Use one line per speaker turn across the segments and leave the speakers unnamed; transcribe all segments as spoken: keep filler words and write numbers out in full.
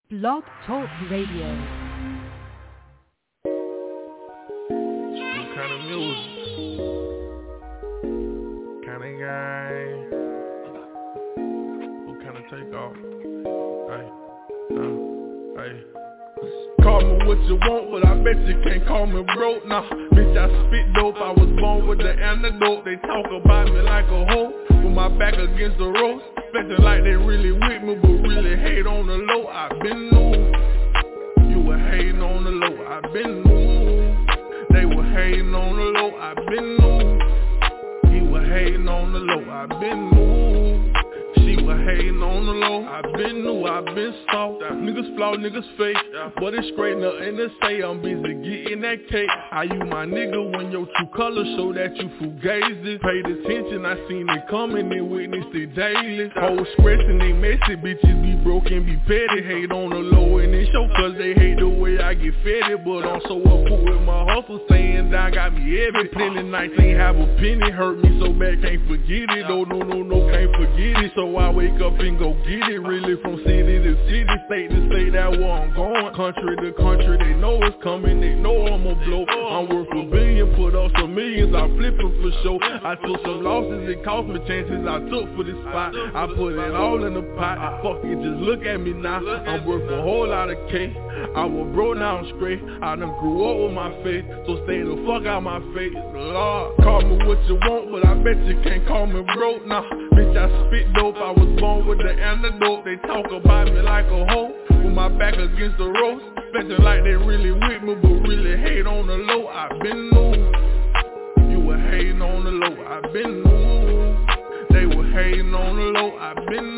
Blog Talk Radio.
What kind of music? Kind of guy? What kind of takeoff? Hey, uh, hey. Call me what you want, but I bet you can't call me broke. Nah, bitch, I spit dope. I was born with the antidote. They talk about me like a hoe, with my back against the ropes. Expecting like they really with me, but really hate on the low. I been new. You were hating on the low. I been new. They were hating on the low. I been new. He was hating on the low. I been new. She was hating on the low. I been new. I been soft. Niggas flaw, niggas fake, but it's straight nothing to say. I'm busy getting that cake. I you my nigga when your true colors show that you fugazi. Paid attention, I seen it coming and witnessed it daily. Hoes stressing, they messy, bitches be broken, be petty. Hate on the low and it show cause they hate the way I get fed. But I'm so up with my hustle, staying down got me heavy. Plenty nights ain't have a penny, hurt me so bad can't forget it. Oh no no no can't forget it. So I wake up and go get it. Really from city to city, state to state, that where I'm going. Country to country, they know it's coming, they know I'ma blow. I'm worth a billion, put up some millions, I flip them for sure. I took some losses, it cost me chances I took for this spot. I put it all in the pot, fuck it, just look at me now. I'm worth a whole lot of cake. I was broke, now I'm straight. I done grew up with my faith, so stay the fuck out my face. Lord, call me what you want, but I bet you can't call me broke. Nah, bitch, I spit dope, I was born with the antidote. They talk about me like a hoe, with my back against the ropes. Expecting like they really with me, but really hate on the low. I been new. You were hating on the low. I been new. They were hating on the low. I been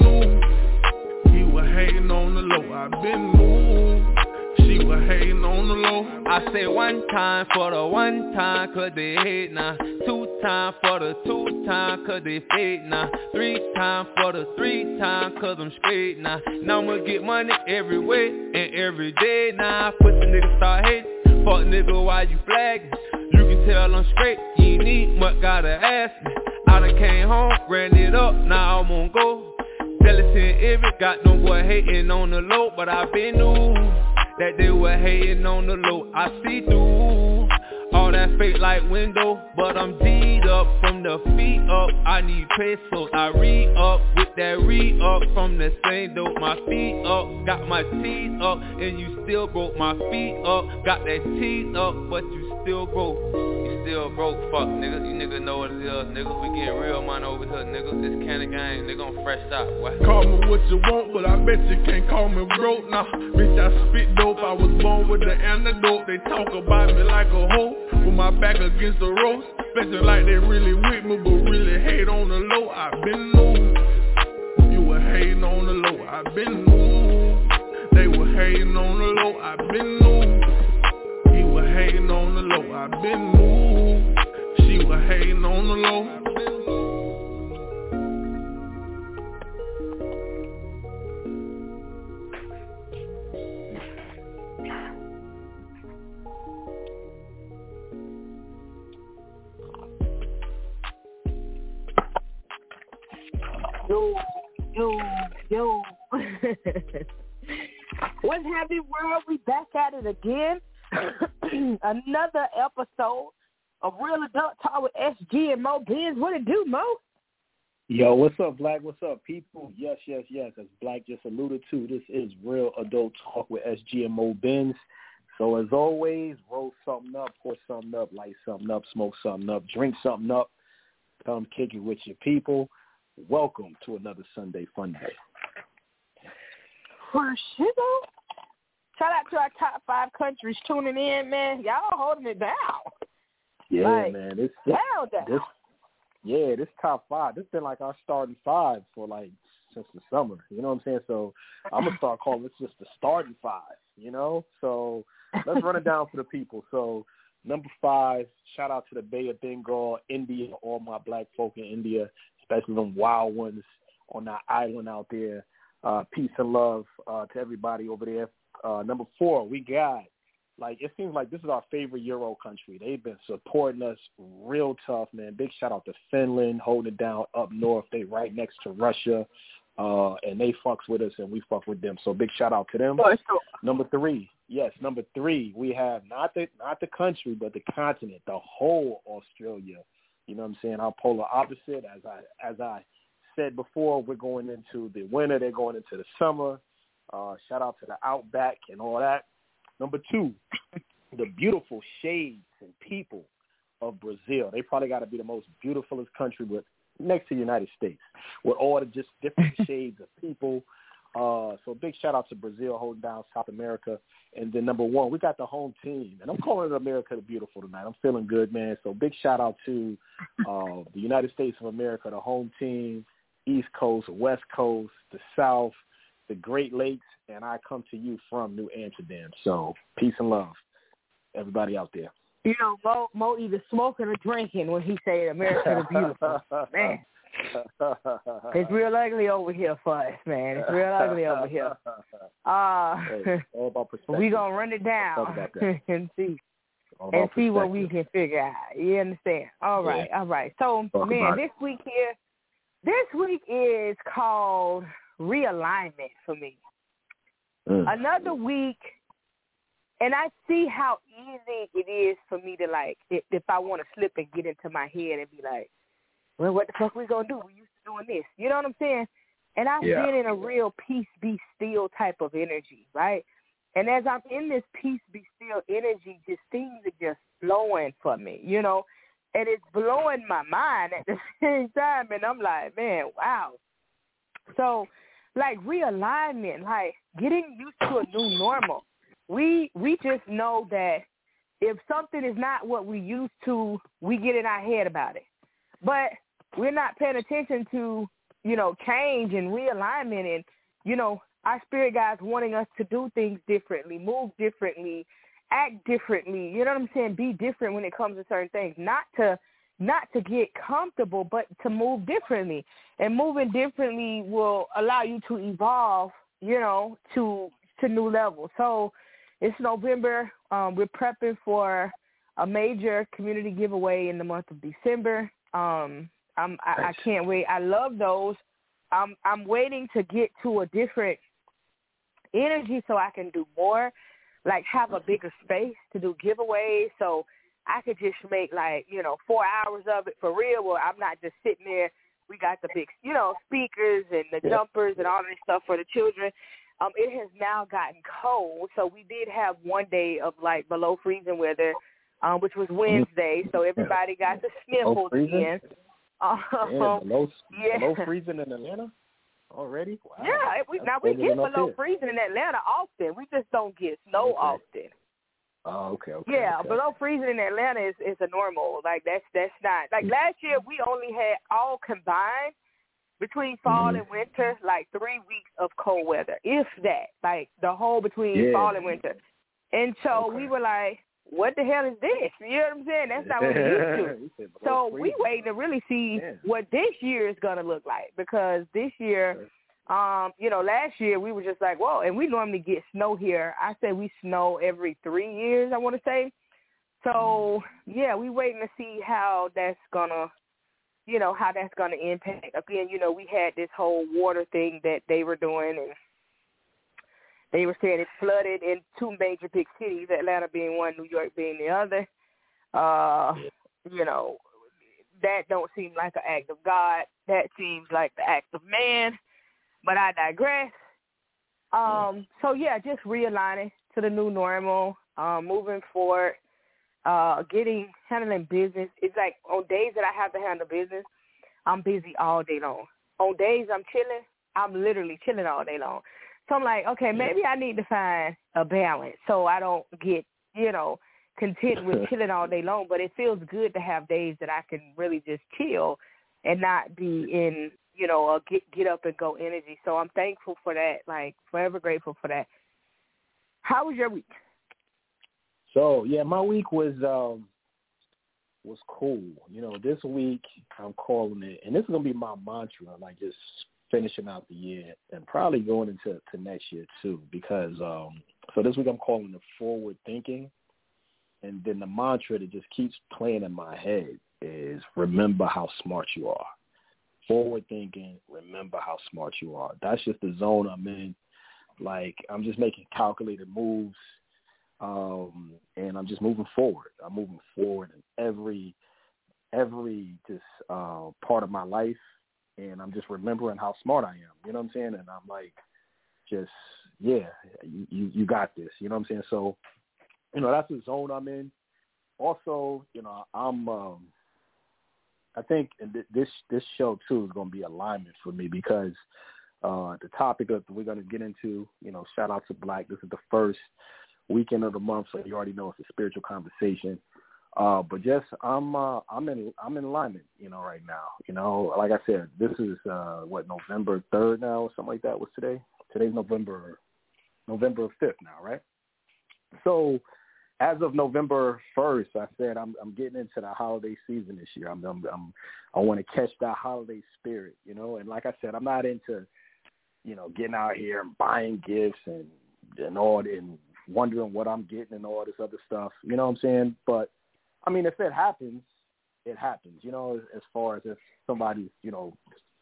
new. He was hating on the low. I been new. She was hating on the low.
I say one time for the one time, cause they hate now. Two time for the two time, cause they fake now. Three time for the three time, cause I'm straight now. Now I'ma get money every way and every day now. Pussy niggas start hating. Fuck nigga, why you flagging? You can tell I'm straight, you ain't need much, gotta ask me. I done came home, ran it up, now I'm on go. Jealousy and envy, got them boy hating on the low, but I been new that they were hating on the low. I see through all that fake like window, but I'm D'd up from the feet up. I need pesos, I re-up with that re-up from the same dope. My feet up, got my teeth up, and you still broke. My feet up, got that teeth up, but you still broke. You still broke, fuck niggas. You niggas know what it is, niggas. We getting real money over here, niggas. This kind of game, nigga, I'm fresh out. What?
Call me what you want, but I bet you can't call me broke. Nah, bitch, I spit dope. I was born with the antidote. They talk about me like a hoe, with my back against the ropes. Expecting like they really with me, but really hate on the low. I been new. You were hating on the low. I been new. They were hating on the low. I been new. He was hating on the low. I been new. She was hating on the low.
Yo, yo, yo. What's happy world? We back at it again. Another episode of Real Adult Talk with S G and Mo Benz. What it do, Mo?
Yo, what's up, Black? What's up, people? Yes, yes, yes. As Black just alluded to, this is Real Adult Talk with S G and Mo Benz. So as always, roll something up, pour something up, light something up, smoke something up, drink something up. Come kick it with your people. Welcome to another Sunday Fun Day.
For sure. Shout out to our top five countries tuning in, man. Y'all holding it down.
Yeah,
like,
man. This,
down, down.
This, yeah, this top five, this been like our starting five for like since the summer. You know what I'm saying? So I'm going to start calling this just the starting five, you know? So let's run it down for the people. So number five, shout out to the Bay of Bengal, India, all my black folk in India, especially them wild ones on that island out there. Uh, peace and love uh, to everybody over there. Uh, number four, we got, like, it seems like this is our favorite Euro country. They've been supporting us real tough, man. Big shout out to Finland, holding it down up north. They right next to Russia. uh, and they fucks with us, and we fuck with them. So big shout out to them.
For sure.
Number three, yes, number three, we have not the not the country, but the continent, the whole Australia. You know what I'm saying? Our polar opposite. As I as I said before, we're going into the winter. They're going into the summer. Uh, shout out to the Outback and all that. Number two, the beautiful shades and people of Brazil. They probably got to be the most beautifulest country with next to the United States, with all the just different shades of people. Uh, so big shout out to Brazil holding down South America. And then number one, we got the home team. And I'm calling it America the Beautiful tonight. I'm feeling good, man. So big shout out to uh, the United States of America, the home team, East Coast, West Coast, the South, the Great Lakes, and I come to you from New Amsterdam. So peace and love, everybody out there.
You know, Mo, Mo either smoking or drinking when he say America the Beautiful. Man, it's real ugly over here for us, man. It's real ugly over here. Uh,
hey, all about perspective.
We gonna run it down and see and see what we can figure out. You understand? All right, yeah. all right. So, Talk man, this week here, this week is called realignment for me. Mm. Another week. And I see how easy it is for me to, like, if, if I want to slip and get into my head and be like, well, what the fuck we going to do? We used to doing this. You know what I'm saying? And I've yeah. been in a real peace be still type of energy, right? And as I'm in this peace be still energy, just things are just flowing for me, you know? And it's blowing my mind at the same time. And I'm like, man, wow. So, like, realignment, like getting used to a new normal. We we just know that if something is not what we used to, we get in our head about it. But we're not paying attention to, you know, change and realignment and, you know, our spirit guides wanting us to do things differently, move differently, act differently. You know what I'm saying? Be different when it comes to certain things. Not to not to get comfortable, but to move differently. And moving differently will allow you to evolve, you know, to to new levels. So it's November. Um, we're prepping for a major community giveaway in the month of December. Um, I'm, I, I can't wait. I love those. I'm, I'm waiting to get to a different energy so I can do more, like have a bigger space to do giveaways. So I could just make like, you know, four hours of it for real where I'm not just sitting there. We got the big, you know, speakers and the yeah. jumpers and all this stuff for the children. Um, it has now gotten cold, so we did have one day of, like, below freezing weather, um, which was Wednesday, so everybody got the sniffles again. Um,
yeah, below,
yeah.
below freezing in Atlanta already? Wow.
Yeah, we, now we get below here. freezing in Atlanta often. We just don't get snow
okay.
often.
Oh, okay, okay.
Yeah,
okay.
below freezing in Atlanta is, is a normal. Like, that's, that's not. Like, last year we only had all combined, between fall mm-hmm. and winter, like three weeks of cold weather, if that, like the whole between yeah. fall and winter. And so okay. we were like, what the hell is this? You know what I'm saying? That's not what we're used to. So we waiting to really see yeah. what this year is going to look like, because this year, um, you know, last year we were just like, whoa, and we normally get snow here. I say we snow every three years, I want to say. So, yeah, we waiting to see how that's going to, you know, how that's going to impact. Again, you know, we had this whole water thing that they were doing, and they were saying it flooded in two major big cities, Atlanta being one, New York being the other. Uh, you know, that don't seem like an act of God. That seems like the act of man, but I digress. Um, so, yeah, just realigning to the new normal, um, moving forward. Uh, getting, handling business. It's like on days that I have to handle business, I'm busy all day long. On days I'm chilling, I'm literally chilling all day long. So I'm like, okay, maybe I need to find a balance so I don't get, you know, content with chilling all day long. But it feels good to have days that I can really just chill and not be in, you know, a get, get up and go energy. So I'm thankful for that, like forever grateful for that. How was your week?
So, yeah, my week was um, was cool. You know, this week I'm calling it, and this is going to be my mantra, like just finishing out the year and probably going into to next year too, because um, so this week I'm calling it forward thinking, and then the mantra that just keeps playing in my head is remember how smart you are. forward thinking, remember how smart you are. That's just the zone I'm in. Like, I'm just making calculated moves, um, and I'm just moving forward. I'm moving forward in every every just uh, part of my life, and I'm just remembering how smart I am. You know what I'm saying? And I'm like, just, yeah, you, you, you got this. You know what I'm saying? So, you know, that's the zone I'm in. Also, you know, I'm, um, I think this this show, too, is going to be alignment for me because uh, the topic that we're going to get into, you know, shout out to Black. This is the first weekend of the month, so you already know it's a spiritual conversation. Uh, but just I'm uh, I'm in I'm in alignment, you know, right now. You know, like I said, this is uh, what November third now, or something like that. What's today? Today's November November fifth now, right? So as of November first, I said I'm I'm getting into the holiday season this year. I'm, I'm, I'm I want to catch that holiday spirit, you know. And like I said, I'm not into, you know, getting out here and buying gifts and and all and wondering what I'm getting and all this other stuff. You know what I'm saying? But I mean, if it happens, it happens. You know, as far as if somebody's, you know,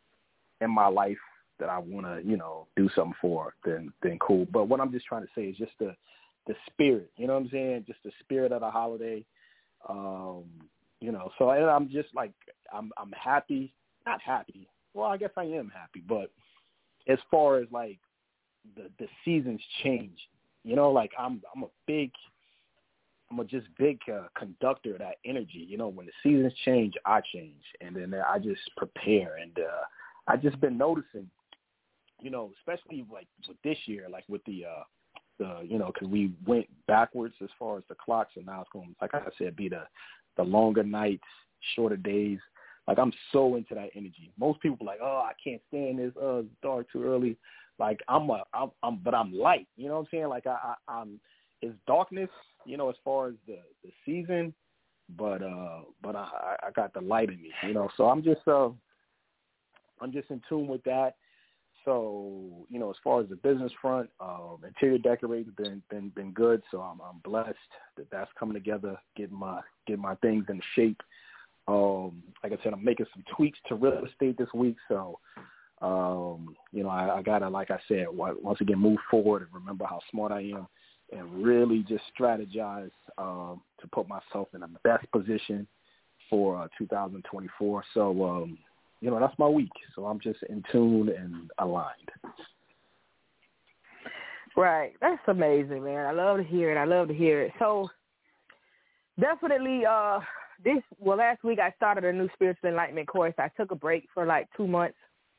in my life that I want to, you know, do something for, then then cool. But what I'm just trying to say is just the the spirit. You know what I'm saying? Just the spirit of the holiday. Um, you know, so and I'm just like I'm I'm happy, not happy. Well, I guess I am happy, but as far as like the the seasons change, you know, like I'm I'm a big I'm a just big uh, conductor of that energy. You know, when the seasons change, I change, and then I just prepare. And uh, I just been noticing, you know, especially like with this year, like with the, uh, the you know, because we went backwards as far as the clocks, and now it's going, like I said, be the the longer nights, shorter days. Like I'm so into that energy. Most people are like, oh, I can't stand this. Oh, it's dark too early. Like I'm a, I'm, I'm but I'm light. You know what I'm saying? Like I, I I'm. It's darkness, you know, as far as the, the season, but uh, but I, I got the light in me, you know. So I'm just uh, I'm just in tune with that. So you know, as far as the business front, um, interior decorating been been been good. So I'm I'm blessed that that's coming together, getting my getting my things in shape. Um, like I said, I'm making some tweaks to real estate this week. So um, you know, I, I gotta, like I said, once again, move forward and remember how smart I am. And really just strategize um, to put myself in the best position for uh, two thousand twenty-four. So, um, you know, that's my week. So I'm just in tune and aligned.
Right. That's amazing, man. I love to hear it. I love to hear it. So definitely uh, this, well, last week I started a new spiritual enlightenment course. I took a break for like two months.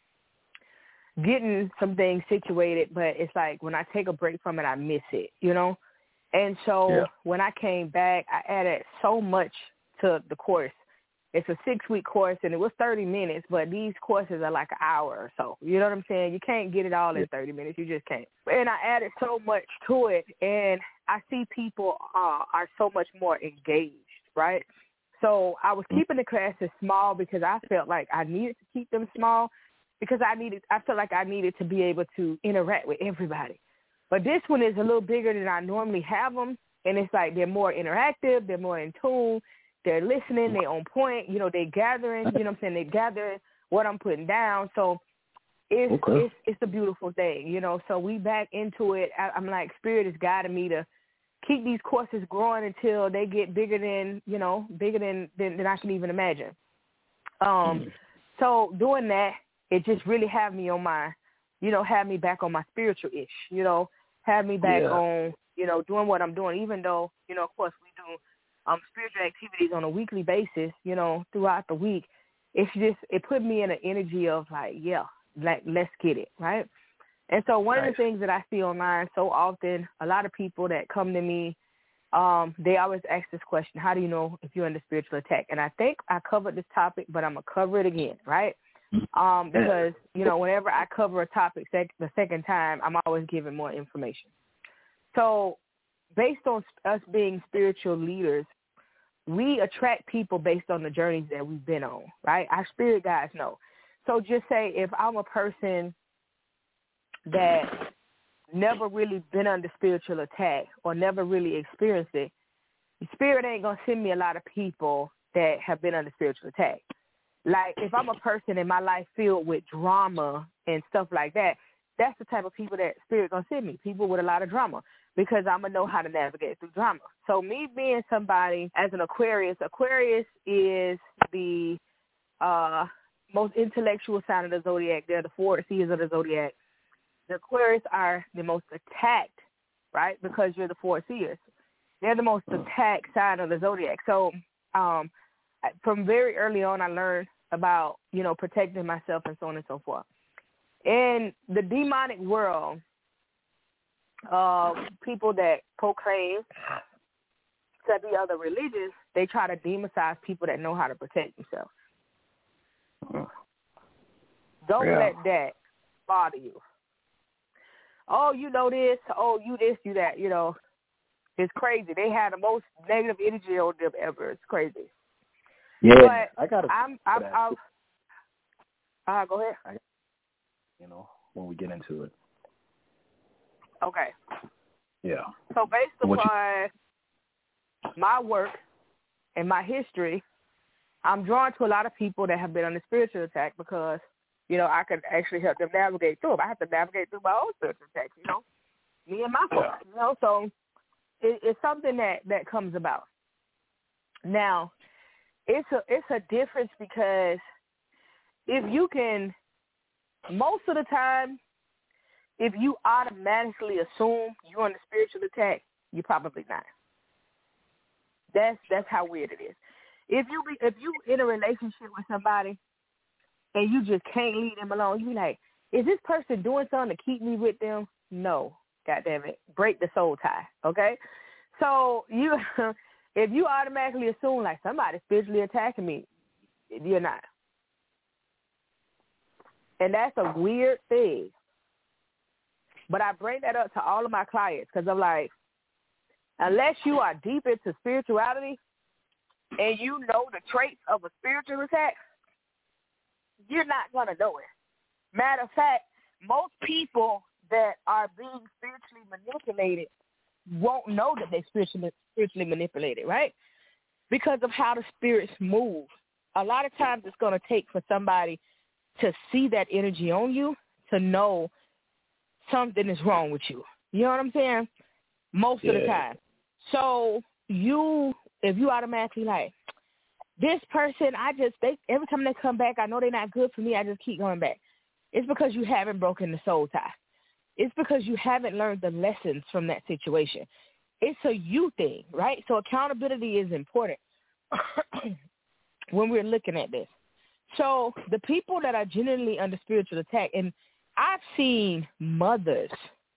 Getting some things situated, but it's like when I take a break from it, I miss it, you know? And so yeah. When I came back, I added so much to the course. It's a six-week course, and it was thirty minutes, but these courses are like an hour or so. You know what I'm saying? You can't get it all in thirty minutes. You just can't. And I added so much to it, and I see people uh, are so much more engaged, right? So I was keeping the classes small because I felt like I needed to keep them small. Because I needed, I felt like I needed to be able to interact with everybody. But this one is a little bigger than I normally have them, and it's like they're more interactive, they're more in tune, they're listening, they're on point, you know, they're gathering, you know what I'm saying, they're gathering what I'm putting down. So it's okay. it's it's a beautiful thing, you know. So we back into it. I, I'm like, Spirit is guiding me to keep these courses growing until they get bigger than, you know, bigger than, than, than I can even imagine. Um, mm. So doing that, it just really have me on my, you know, have me back on my spiritual-ish, you know, have me back yeah. on, you know, doing what I'm doing, even though, you know, of course we do um, spiritual activities on a weekly basis, you know, throughout the week. It's just, it put me in an energy of like, yeah, like, let's get it, right? And so one right. of the things that I see online so often, a lot of people that come to me, um, they always ask this question, how do you know if you're under spiritual attack? And I think I covered this topic, but I'm going to cover it again, right? Um, because, you know, whenever I cover a topic sec- the second time, I'm always giving more information. So based on us being spiritual leaders, we attract people based on the journeys that we've been on, right? Our spirit guides know. So just say if I'm a person that never really been under spiritual attack or never really experienced it, the spirit ain't going to send me a lot of people that have been under spiritual attack. Like, if I'm a person in my life filled with drama and stuff like that, that's the type of people that Spirit gonna send me, people with a lot of drama, because I'm gonna know how to navigate through drama. So me being somebody as an Aquarius, Aquarius is the uh, most intellectual sign of the zodiac. They're the four seers of the zodiac. The Aquarius are the most attacked, right, because you're the four seers. They're the most attacked sign of the zodiac. So um, from very early on, I learned about, you know, protecting myself and so on and so forth. In the demonic world, uh, people that proclaim to be other religions, they try to demonize people that know how to protect themselves. Don't yeah. let that bother you. Oh, you know this. Oh, you this, you that. You know, it's crazy. They have the most negative energy on them ever. It's crazy.
Yeah,
but
I got to.
I'm. I'm. I'm uh, go ahead.
I, you know, when we get into it.
Okay.
Yeah.
So based
what
upon you... my work and my history, I'm drawn to a lot of people that have been under spiritual attack because, you know, I could actually help them navigate through them. I have to navigate through my own spiritual attacks, you know, me and my folks, yeah. you know. So it, it's something that, that comes about. Now, it's a it's a difference because if you can, most of the time, if you automatically assume you're under spiritual attack, you're probably not. That's that's how weird it is. If you be, if you in a relationship with somebody and you just can't leave them alone, you be like, is this person doing something to keep me with them? No, goddamn it, break the soul tie. Okay, so you if you automatically assume like somebody's spiritually attacking me, you're not, and that's a weird thing. But I bring that up to all of my clients because I'm like, unless you are deep into spirituality and you know the traits of a spiritual attack, you're not going to know it. Matter of fact, most people that are being spiritually manipulated won't know that they're spiritually, spiritually manipulated, right? Because of how the spirits move. A lot of times it's going to take for somebody to see that energy on you to know something is wrong with you. You know what I'm saying? Most yeah. of the time. So you, if you automatically like, this person, I just, they every time they come back, I know they're not good for me, I just keep going back. It's because you haven't broken the soul tie. It's because you haven't learned the lessons from that situation. It's a you thing, right? So accountability is important when we're looking at this. So the people that are generally under spiritual attack, and I've seen mothers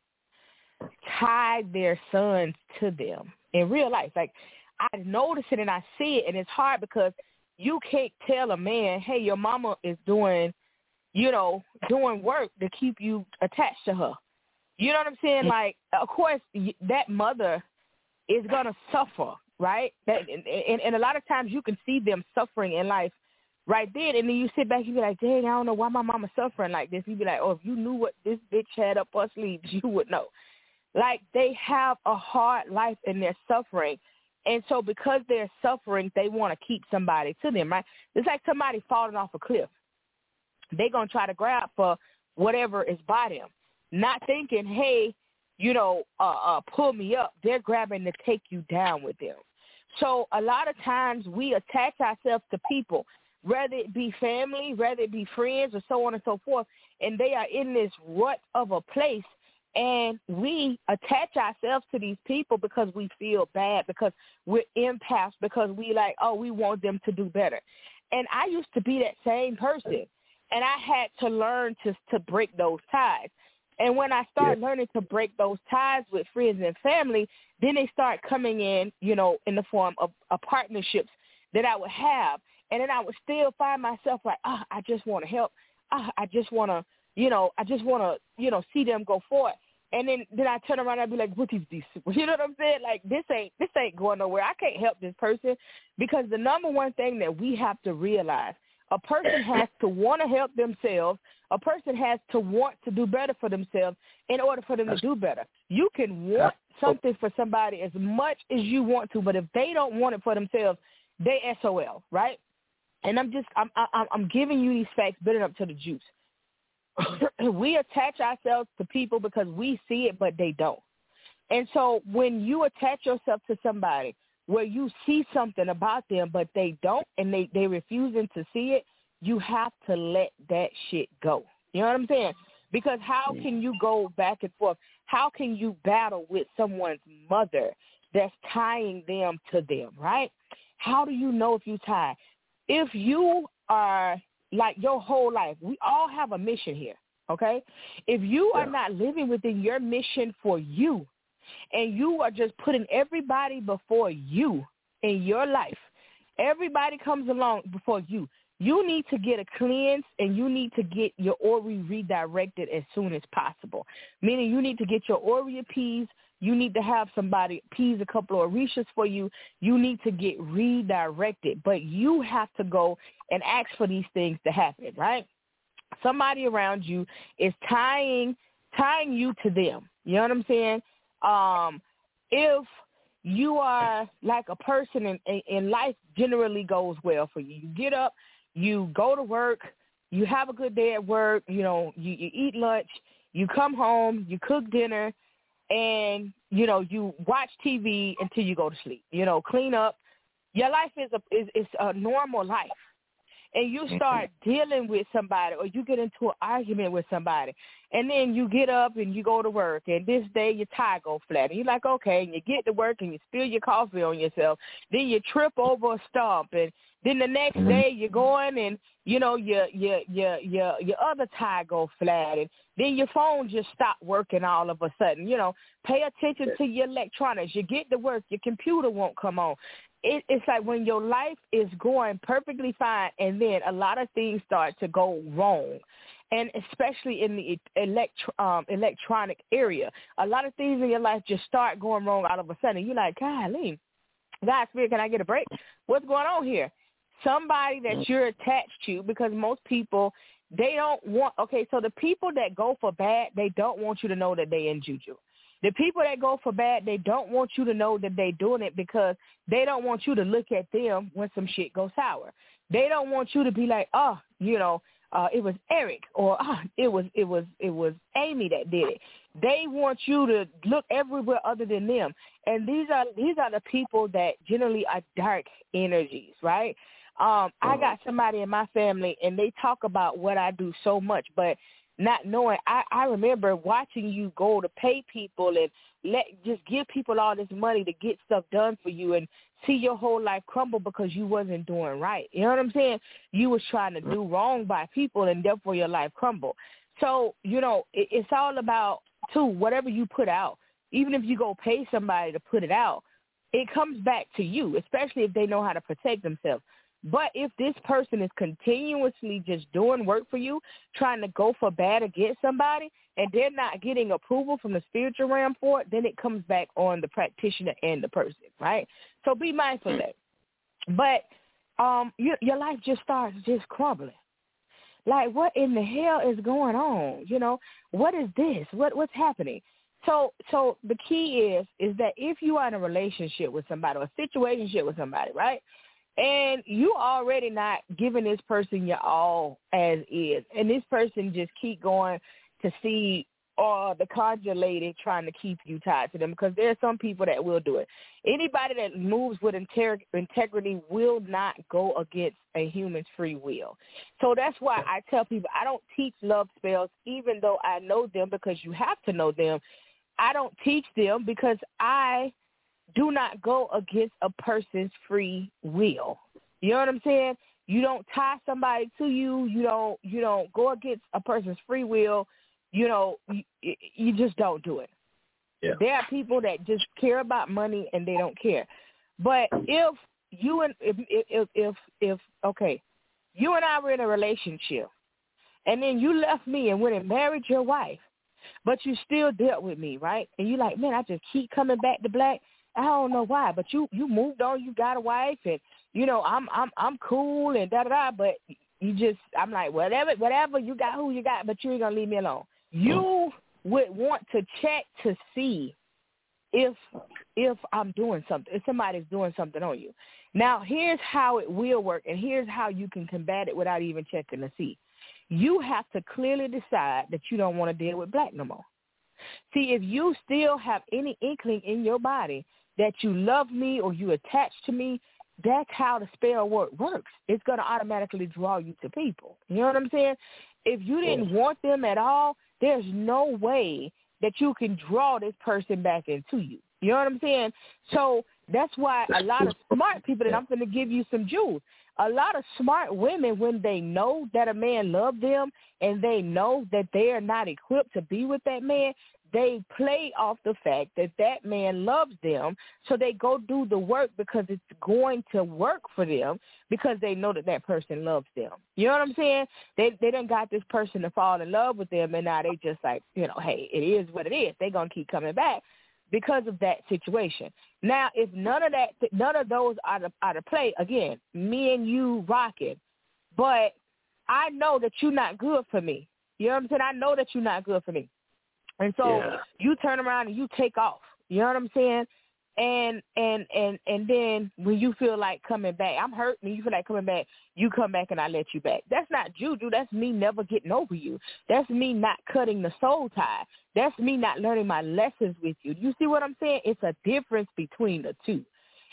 tie their sons to them in real life. Like, I notice it and I see it, and it's hard because you can't tell a man, hey, your mama is doing, you know, doing work to keep you attached to her. You know what I'm saying? Like, of course, that mother is going to suffer, right? That, and, and, and a lot of times you can see them suffering in life right then, and then you sit back, you be like, dang, I don't know why my mama's suffering like this. You be like, oh, if you knew what this bitch had up her sleeves, you would know. Like, they have a hard life and they're suffering. And so because they're suffering, they want to keep somebody to them, right? It's like somebody falling off a cliff. They're going to try to grab for whatever is by them, not thinking, hey, you know, uh, uh, pull me up. They're grabbing to take you down with them. So a lot of times we attach ourselves to people, whether it be family, whether it be friends, or so on and so forth, and they are in this rut of a place, and we attach ourselves to these people because we feel bad, because we're empaths, because we like, oh, we want them to do better. And I used to be that same person, and I had to learn to to break those ties. And when I started yeah. learning to break those ties with friends and family, then they start coming in, you know, in the form of, of partnerships that I would have. And then I would still find myself like, ah, oh, I just want to help. Ah, oh, I just want to, you know, I just want to, you know, see them go forward. And then, then I turn around and I'd be like, what is this? You know what I'm saying? Like, this ain't this ain't going nowhere. I can't help this person, because the number one thing that we have to realize, a person has to want to help themselves. A person has to want to do better for themselves in order for them to do better. You can want something for somebody as much as you want to, but if they don't want it for themselves, they S O L, right? and I'm just I'm I'm, I'm giving you these facts, building up to the juice. We attach ourselves to people because we see it, but they don't. And so when you attach yourself to somebody where you see something about them, but they don't, and they, they refusing to see it, you have to let that shit go. You know what I'm saying? Because how can you go back and forth? How can you battle with someone's mother that's tying them to them, right? How do you know if you tie? If you are like your whole life, we all have a mission here, okay? If you are not living within your mission for you, and you are just putting everybody before you in your life, everybody comes along before you, you need to get a cleanse, and you need to get your Ori redirected as soon as possible, meaning you need to get your Ori appeased. You need to have somebody appease a couple of Orishas for you. You need to get redirected, but you have to go and ask for these things to happen, right? Somebody around you is tying tying you to them. You know what I'm saying? Um, if you are like a person in, in, in life generally goes well for you. You get up, you go to work, you have a good day at work, you know, you, you eat lunch, you come home, you cook dinner, and, you know, you watch T V until you go to sleep, you know, clean up. Your life is a, is, is a normal life. And you start dealing with somebody, or you get into an argument with somebody, and then you get up and you go to work, and this day your tie go flat, and you're like, okay, and you get to work and you spill your coffee on yourself, then you trip over a stump, and then the next mm-hmm. day you're going and, you know, your your your your your other tie go flat, and then your phone just stop working all of a sudden. You know, pay attention to your electronics. You get to work, your computer won't come on. It, it's like when your life is going perfectly fine, and then a lot of things start to go wrong, and especially in the elect- um, electronic area. A lot of things in your life just start going wrong all of a sudden. You're like, golly, God, Spirit, can I get a break? What's going on here? Somebody that you're attached to, because most people, they don't want, okay, so the people that go for bad, they don't want you to know that they in juju. The people that go for bad, they don't want you to know that they doing it because they don't want you to look at them when some shit goes sour. They don't want you to be like, oh, you know, uh, it was Eric, or oh, it was it was it was Amy that did it. They want you to look everywhere other than them. And these are these are the people that generally are dark energies, right? Um, I got somebody in my family, and they talk about what I do so much, but not knowing, I, I remember watching you go to pay people and let just give people all this money to get stuff done for you, and see your whole life crumble because you wasn't doing right. You know what I'm saying? You was trying to do wrong by people, and therefore your life crumbled. So, you know, it, it's all about, too, whatever you put out, even if you go pay somebody to put it out, it comes back to you, especially if they know how to protect themselves. But if this person is continuously just doing work for you, trying to go for bad against somebody, and they're not getting approval from the spiritual realm for it, then it comes back on the practitioner and the person, right? So be mindful of that. But um, you, your life just starts just crumbling. Like, what in the hell is going on? You know, what is this? What what's happening? So so the key is is that if you are in a relationship with somebody, or a situationship with somebody, right, and you already not giving this person your all as is, and this person just keep going to see or the conjure lady trying to keep you tied to them, because there are some people that will do it. Anybody that moves with integ- integrity will not go against a human's free will. So that's why I tell people I don't teach love spells, even though I know them, because you have to know them. I don't teach them because I do not go against a person's free will. You know what I'm saying? You don't tie somebody to you. You don't you don't go against a person's free will. You know, you, you just don't do it. Yeah. There are people that just care about money and they don't care. But if you and if if if, if okay, you and I were in a relationship, and then you left me and went and married your wife, but you still dealt with me, right? And you like, man, I just keep coming back to black. I don't know why, but you, you moved on, you got a wife, and you know I'm I'm I'm cool and da da da. But you just, I'm like, whatever whatever you got, who you got, but you ain't gonna leave me alone. You would want to check to see if if I'm doing something, if somebody's doing something on you. Now, here's how it will work, and here's how you can combat it without even checking to see. You have to clearly decide that you don't want to deal with black no more. See, if you still have any inkling in your body that you love me or you attached to me, that's how the spell work works. It's going to automatically draw you to people. You know what I'm saying? If you didn't want them at all, there's no way that you can draw this person back into you. You know what I'm saying? So that's why a lot of smart people, and I'm going to give you some jewels, a lot of smart women, when they know that a man loves them and they know that they are not equipped to be with that man, they play off the fact that that man loves them, so they go do the work because it's going to work for them because they know that that person loves them. You know what I'm saying? They they done got this person to fall in love with them, and now they just like, you know, hey, it is what it is. They're going to keep coming back because of that situation. Now, if none of that, none of those are to, are to play, again, me and you rocking, but I know that you're not good for me. You know what I'm saying? I know that you're not good for me. And so yeah. you turn around and you take off. You know what I'm saying? And and and and then when you feel like coming back, I'm hurt, and you feel like coming back, you come back and I let you back. That's not juju. That's me never getting over you. That's me not cutting the soul tie. That's me not learning my lessons with you. You see what I'm saying? It's a difference between the two.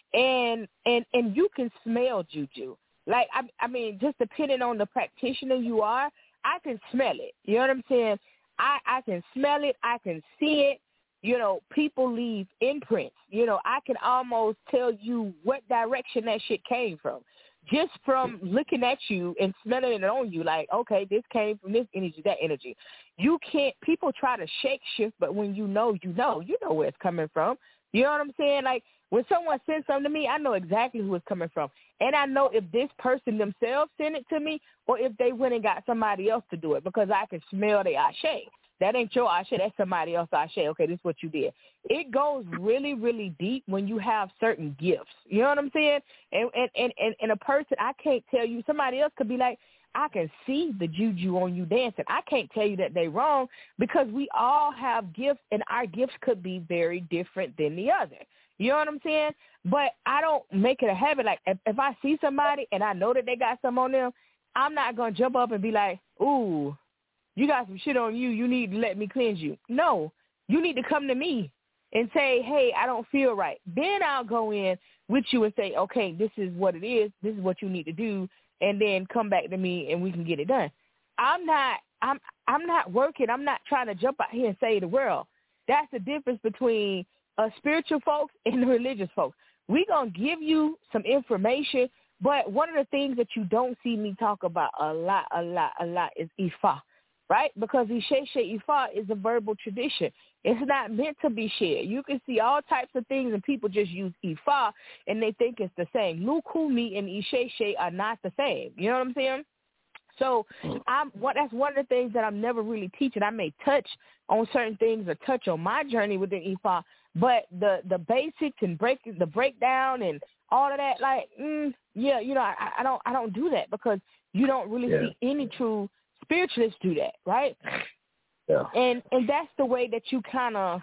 And and and you can smell juju. Like, I, I mean, just depending on the practitioner you are, I can smell it. You know what I'm saying? I, I can smell it. I can see it. You know, people leave imprints. You know, I can almost tell you what direction that shit came from just from looking at you and smelling it on you. Like, okay, this came from this energy, that energy. You can't, people try to shake shift, but when you know, you know, you know where it's coming from. You know what I'm saying? Like, when someone sends something to me, I know exactly who it's coming from. And I know if this person themselves sent it to me or if they went and got somebody else to do it, because I can smell the ashe. That ain't your ashe. That's somebody else's ashe. Okay, this is what you did. It goes really, really deep when you have certain gifts. You know what I'm saying? And and, and, and, and a person, I can't tell you, somebody else could be like, I can see the juju on you dancing. I can't tell you that they wrong because we all have gifts, and our gifts could be very different than the other. You know what I'm saying? But I don't make it a habit. Like, if, if I see somebody and I know that they got some on them, I'm not going to jump up and be like, ooh, you got some shit on you. You need to let me cleanse you. No, you need to come to me and say, hey, I don't feel right. Then I'll go in with you and say, okay, this is what it is. This is what you need to do. And then come back to me and we can get it done. I'm not, I'm, I'm not working. I'm not trying to jump out here and save the world. That's the difference between uh, spiritual folks and the religious folks. We're going to give you some information, but one of the things that you don't see me talk about a lot, a lot, a lot is Ifa, right? Because Isheshe Ifa is a verbal tradition. It's not meant to be shared. You can see all types of things, and people just use Ifa, and they think it's the same. Lukumi and Isheshe are not the same. You know what I'm saying? So I'm, what, that's one of the things that I'm never really teaching. I may touch on certain things or touch on my journey within Ifa, but the, the basics and break the breakdown and all of that, like, mm, yeah, you know, I, I don't I don't do that because you don't really yeah. see any true spiritualists do that, right?
Yeah.
And and that's the way that you kind of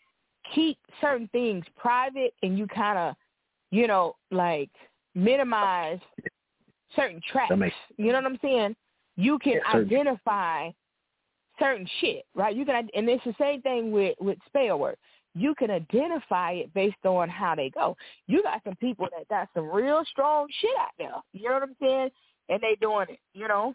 keep certain things private, and you kind of, you know, like minimize certain traps.
Makes,
you know what I'm saying? You can
yeah, certain,
identify certain shit, right? You can, and it's the same thing with with spell work. You can identify it based on how they go. You got some people that got some real strong shit out there. You know what I'm saying? And they doing it, you know.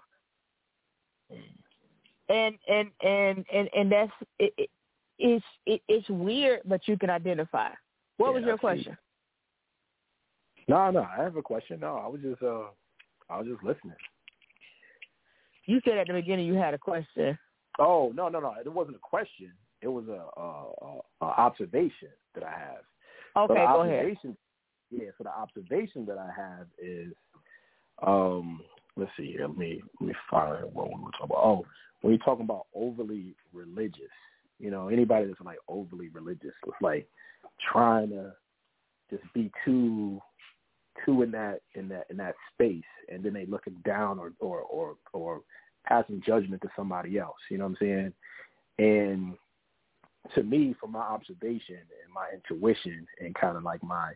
And and and and, and that's it, it, it's it, it's weird, but you can identify. What yeah, was your question?
No, no, I have a question. No, I was just uh, I was just listening.
You said at the beginning you had a question.
Oh no, no, no! It wasn't a question. It was a, a, a, a observation that I have.
Okay,
so
go ahead.
Yeah, so the observation that I have is, um, let's see here. Let me let me find what we were talking about. Oh, when you're talking about overly religious, you know, anybody that's like overly religious, it's like trying to just be too, too in that in that in that space, and then they looking down or or or, or passing judgment to somebody else. You know what I'm saying? And to me, from my observation and my intuition and kind of like my,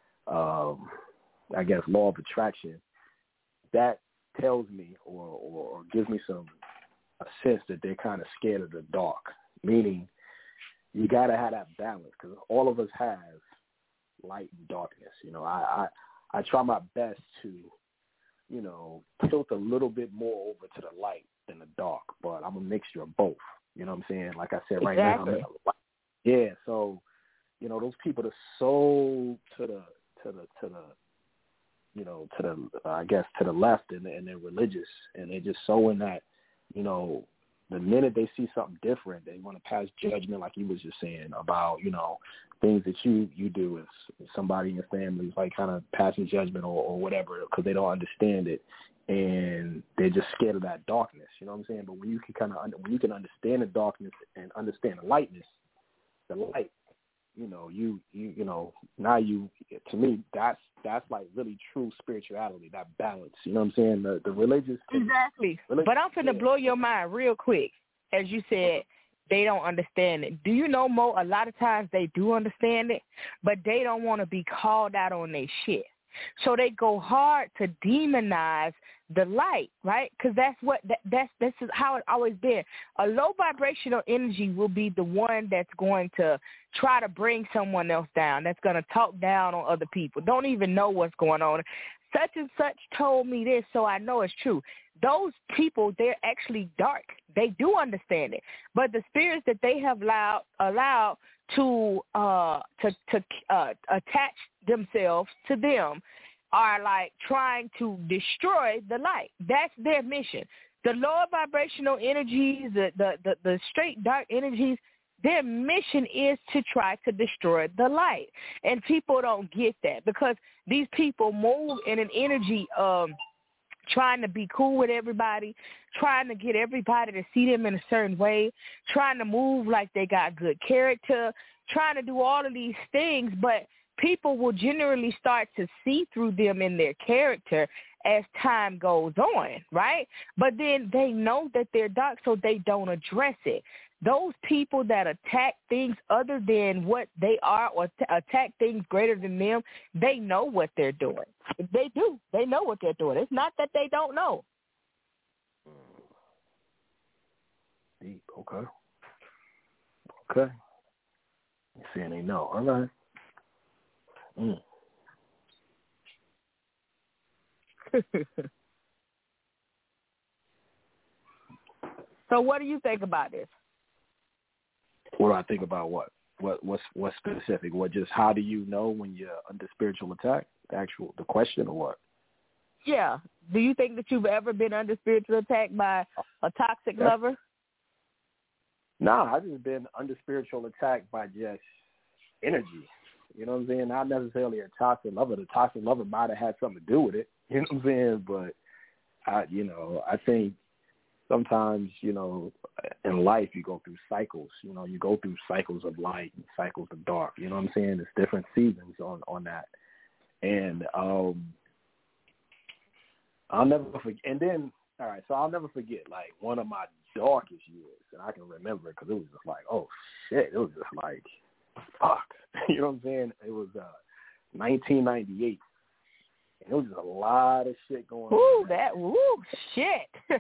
um, I guess, law of attraction, that tells me or, or, or gives me some a sense that they're kind of scared of the dark, meaning you got to have that balance because all of us have light and darkness. You know, I, I, I try my best to, you know, tilt a little bit more over to the light than the dark, but I'm a mixture of both. You know what I'm saying? Like I said, right
exactly.
now, I'm yeah. So, you know, those people are so to the to the to the, you know, to the uh, I guess to the left, and, and they're religious, and they're just so in that, you know, the minute they see something different, they want to pass judgment, like you was just saying about, you know, things that you you do as somebody in your family is like kind of passing judgment or, or whatever because they don't understand it. And they're just scared of that darkness, you know what I'm saying? But when you can kind of when you can understand the darkness and understand the lightness, the light, you know, you you you know, now you to me that's that's like really true spirituality, that balance. You know what I'm saying? The the religious
exactly.
Religious,
but I'm finna
yeah.
blow your mind real quick, as you said. They don't understand it. Do you know, Mo? A lot of times they do understand it, but they don't want to be called out on their shit. So they go hard to demonize the light, right? Because that's what that, that's this is how it always been. A low vibrational energy will be the one that's going to try to bring someone else down. That's going to talk down on other people. Don't even know what's going on. Such and such told me this, so I know it's true. Those people, they're actually dark. They do understand it, but the spirits that they have allowed allowed to uh to to uh, attach themselves to them are like trying to destroy the light. That's their mission. The lower vibrational energies, the the the, the straight dark energies, their mission is to try to destroy the light. And people don't get that because these people move in an energy of trying to be cool with everybody, trying to get everybody to see them in a certain way, trying to move like they got good character, trying to do all of these things, but people will generally start to see through them in their character as time goes on, right? But then they know that they're dark, so they don't address it. Those people that attack things other than what they are or t- attack things greater than them, they know what they're doing. They do. They know what they're doing. It's not that they don't know.
Deep. Okay. Okay. You're saying they know. All right. Mm.
So what do you think about this?
What do I think about what? What what's what's specific? What just how do you know when you're under spiritual attack? The actual the question or what?
Yeah. Do you think that you've ever been under spiritual attack by a toxic
That's,
lover?
Nah, I've just been under spiritual attack by just energy. You know what I'm saying? Not necessarily a toxic lover. The toxic lover might have had something to do with it. You know what I'm saying? But I you know, I think sometimes, you know, in life you go through cycles. You know, you go through cycles of light and cycles of dark. You know what I'm saying? There's different seasons on, on that. And um, I'll never forget. And then, all right, so I'll never forget, like, one of my darkest years. And I can remember it because it was just like, oh, shit. It was just like, fuck. You know what I'm saying? It was uh, nineteen ninety-eight. And it was just a lot of shit going
ooh,
on.
Ooh, that, ooh, shit.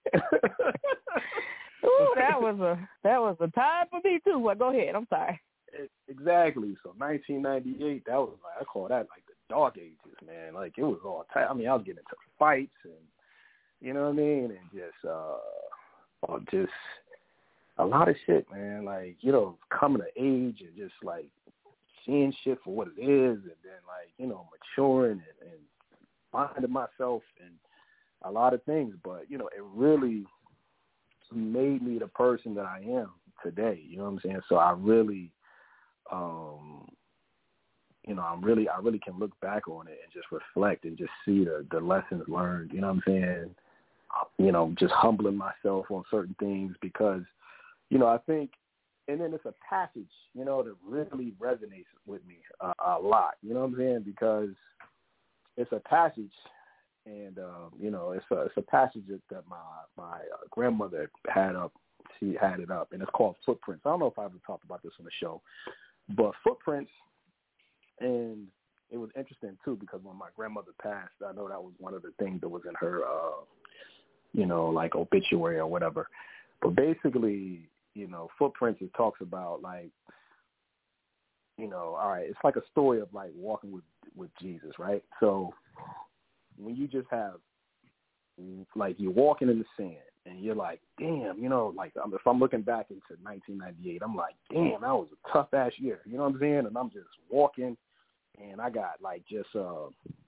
Ooh, that was a that was a time for me too. Well, go ahead. I'm sorry.
Exactly. So nineteen ninety-eight, that was like I call that like the dark ages, man. Like it was all tight. I mean, I was getting into fights and you know what I mean, and just uh, or just a lot of shit, man. Like you know, coming of age and just like seeing shit for what it is, and then like you know, maturing and, and finding myself and a lot of things. But you know, it really made me the person that I am today. You know what I'm saying? So I really, um, you know, I'm really, I really can look back on it and just reflect and just see the, the lessons learned. You know what I'm saying? You know, just humbling myself on certain things because, you know, I think, and then it's a passage, you know, that really resonates with me uh, a lot. You know what I'm saying? Because it's a passage. And, uh, you know, it's a, it's a passage that, that my, my uh, grandmother had up he had it up, and it's called Footprints. I don't know if I ever talked about this on the show, but Footprints, and it was interesting too because when my grandmother passed, I know that was one of the things that was in her, uh, you know, like obituary or whatever. But basically, you know, Footprints, it talks about like, you know, all right, it's like a story of like walking with, with Jesus, right? So when you just have, like, you're walking in the sand and you're like, damn, you know, like if I'm looking back into nineteen ninety-eight, I'm like, damn, that was a tough ass year. You know what I'm saying? And I'm just walking and I got like just uh,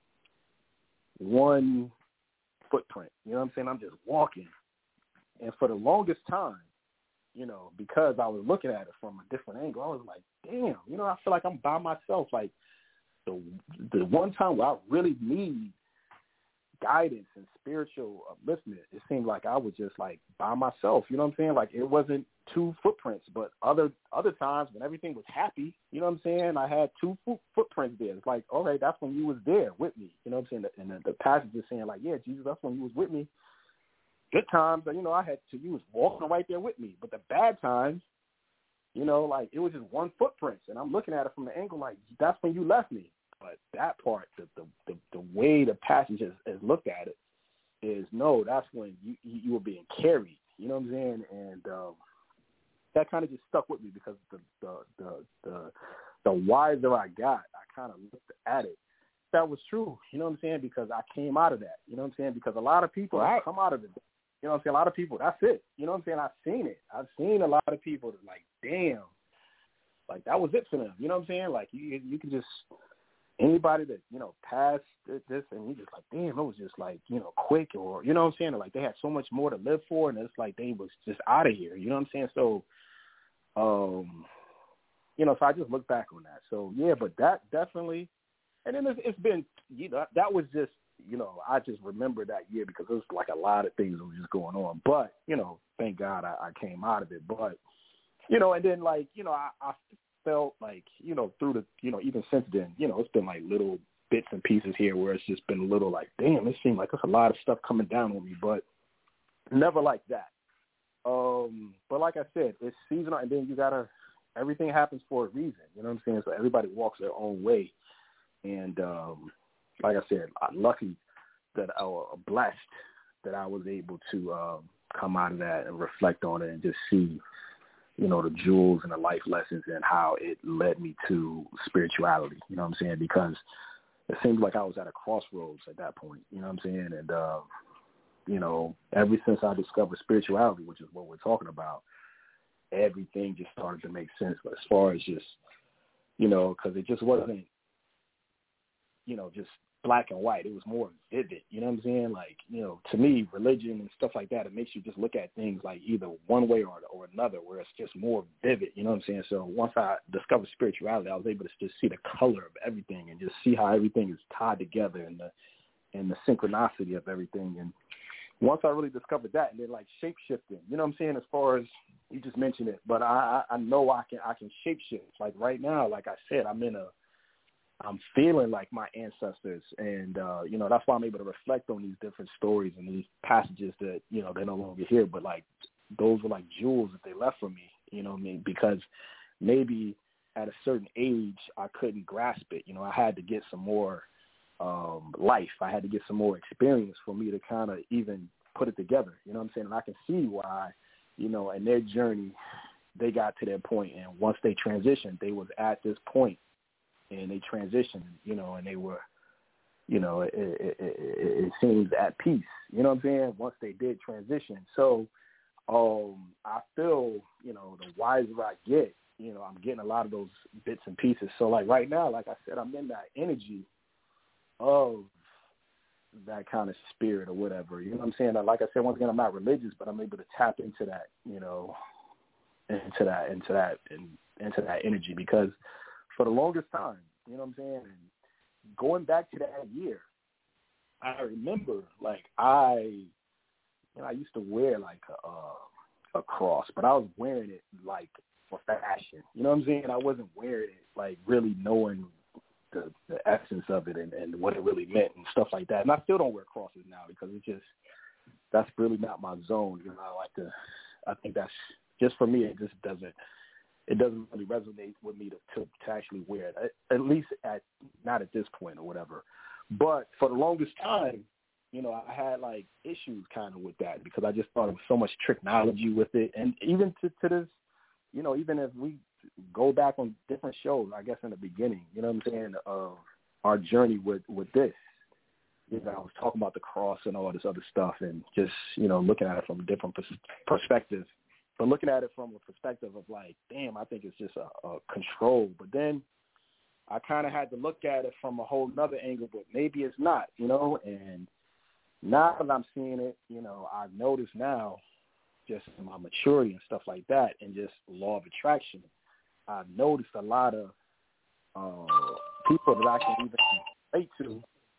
one footprint. You know what I'm saying? I'm just walking. And for the longest time, you know, because I was looking at it from a different angle, I was like, damn, you know, I feel like I'm by myself. Like the the one time where I really need guidance and spiritual upliftment, it seemed like I was just like by myself. You know what I'm saying? Like it wasn't two footprints, but other other times when everything was happy, you know what I'm saying? I had two foot, footprints there. It's like, all right, that's when you was there with me. You know what I'm saying? And the, the passage is saying like, yeah, Jesus, that's when you was with me. Good times, you know, I had to, you was walking right there with me. But the bad times, you know, like it was just one footprint. And I'm looking at it from the angle like, that's when you left me. But that part, the the, the, the way the passage has, has looked at it is, no, that's when you, you were being carried. You know what I'm saying? And um, that kind of just stuck with me because the the, the, the, the wiser I got, I kind of looked at it. That was true. You know what I'm saying? Because I came out of that. You know what I'm saying? Because a lot of people right. come out of it. You know what I'm saying? A lot of people, that's it. You know what I'm saying? I've seen it. I've seen a lot of people that like, damn, like that was it for them. You know what I'm saying? Like you you can just, anybody that, you know, passed this and you just like, damn, it was just like, you know, quick or, you know what I'm saying? Like they had so much more to live for and it's like they was just out of here. You know what I'm saying? So, um, you know, so I just look back on that. So, yeah, but that definitely, and then it's, it's been, you know, that was just, you know, I just remember that year because it was like a lot of things that were just going on. But, you know, thank God I, I came out of it. But, you know, and then like, you know, I, I felt like, you know, through the, you know, even since then, you know, it's been like little bits and pieces here where it's just been a little like, damn, it seemed like there's a lot of stuff coming down on me, but never like that. Um, but like I said, it's seasonal and then you got to, everything happens for a reason. You know what I'm saying? So everybody walks their own way. And, um, like I said, I'm lucky that I was blessed that I was able to um, come out of that and reflect on it and just see, you know, the jewels and the life lessons and how it led me to spirituality. You know what I'm saying? Because it seems like I was at a crossroads at that point. You know what I'm saying? And, uh, you know, ever since I discovered spirituality, which is what we're talking about, everything just started to make sense. But as far as just, you know, because it just wasn't, you know, just black and white. It was more vivid. You know what I'm saying? Like, you know, to me, religion and stuff like that, it makes you just look at things like either one way or or another, where it's just more vivid. You know what I'm saying? So once I discovered spirituality, I was able to just see the color of everything and just see how everything is tied together and the and the synchronicity of everything. And once I really discovered that, and then like shape shifting, you know what I'm saying? As far as you just mentioned it, but I I know I can I can shape shift. Like right now, like I said, I'm in a I'm feeling like my ancestors, and, uh, you know, that's why I'm able to reflect on these different stories and these passages that, you know, they're no longer here, but, like, those were, like, jewels that they left for me, you know what I mean, because maybe at a certain age I couldn't grasp it. You know, I had to get some more um, life. I had to get some more experience for me to kind of even put it together, you know what I'm saying, and I can see why, you know, in their journey they got to their point, and once they transitioned, they was at this point. And they transitioned, you know, and they were, you know, it, it, it, it seems at peace, you know what I'm saying, once they did transition. So um, I feel, you know, the wiser I get, you know, I'm getting a lot of those bits and pieces. So, like, right now, like I said, I'm in that energy of that kind of spirit or whatever, you know what I'm saying? Like I said, once again, I'm not religious, but I'm able to tap into that, you know, into that, into that, and into that energy because for the longest time, you know what I'm saying? And going back to that year, I remember, like, I, you know, I used to wear, like, a, a cross, but I was wearing it, like, for fashion. You know what I'm saying? I wasn't wearing it, like, really knowing the, the essence of it and, and what it really meant and stuff like that. And I still don't wear crosses now because it's just, that's really not my zone. You know, I like to, I think that's just for me. It just doesn't. It doesn't really resonate with me to, to, to actually wear it, at, at least at not at this point or whatever. But for the longest time, you know, I had like issues kind of with that because I just thought it was so much technology with it. And even to, to this, you know, even if we go back on different shows, I guess in the beginning, you know what I'm saying, of our journey with, with this, you know, I was talking about the cross and all this other stuff and just, you know, looking at it from a different pers- perspective. But looking at it from a perspective of like, damn, I think it's just a, a control. But then I kind of had to look at it from a whole nother angle, but maybe it's not, you know. And now that I'm seeing it, you know, I've noticed now just in my maturity and stuff like that and just law of attraction, I've noticed a lot of uh, people that I can even relate to.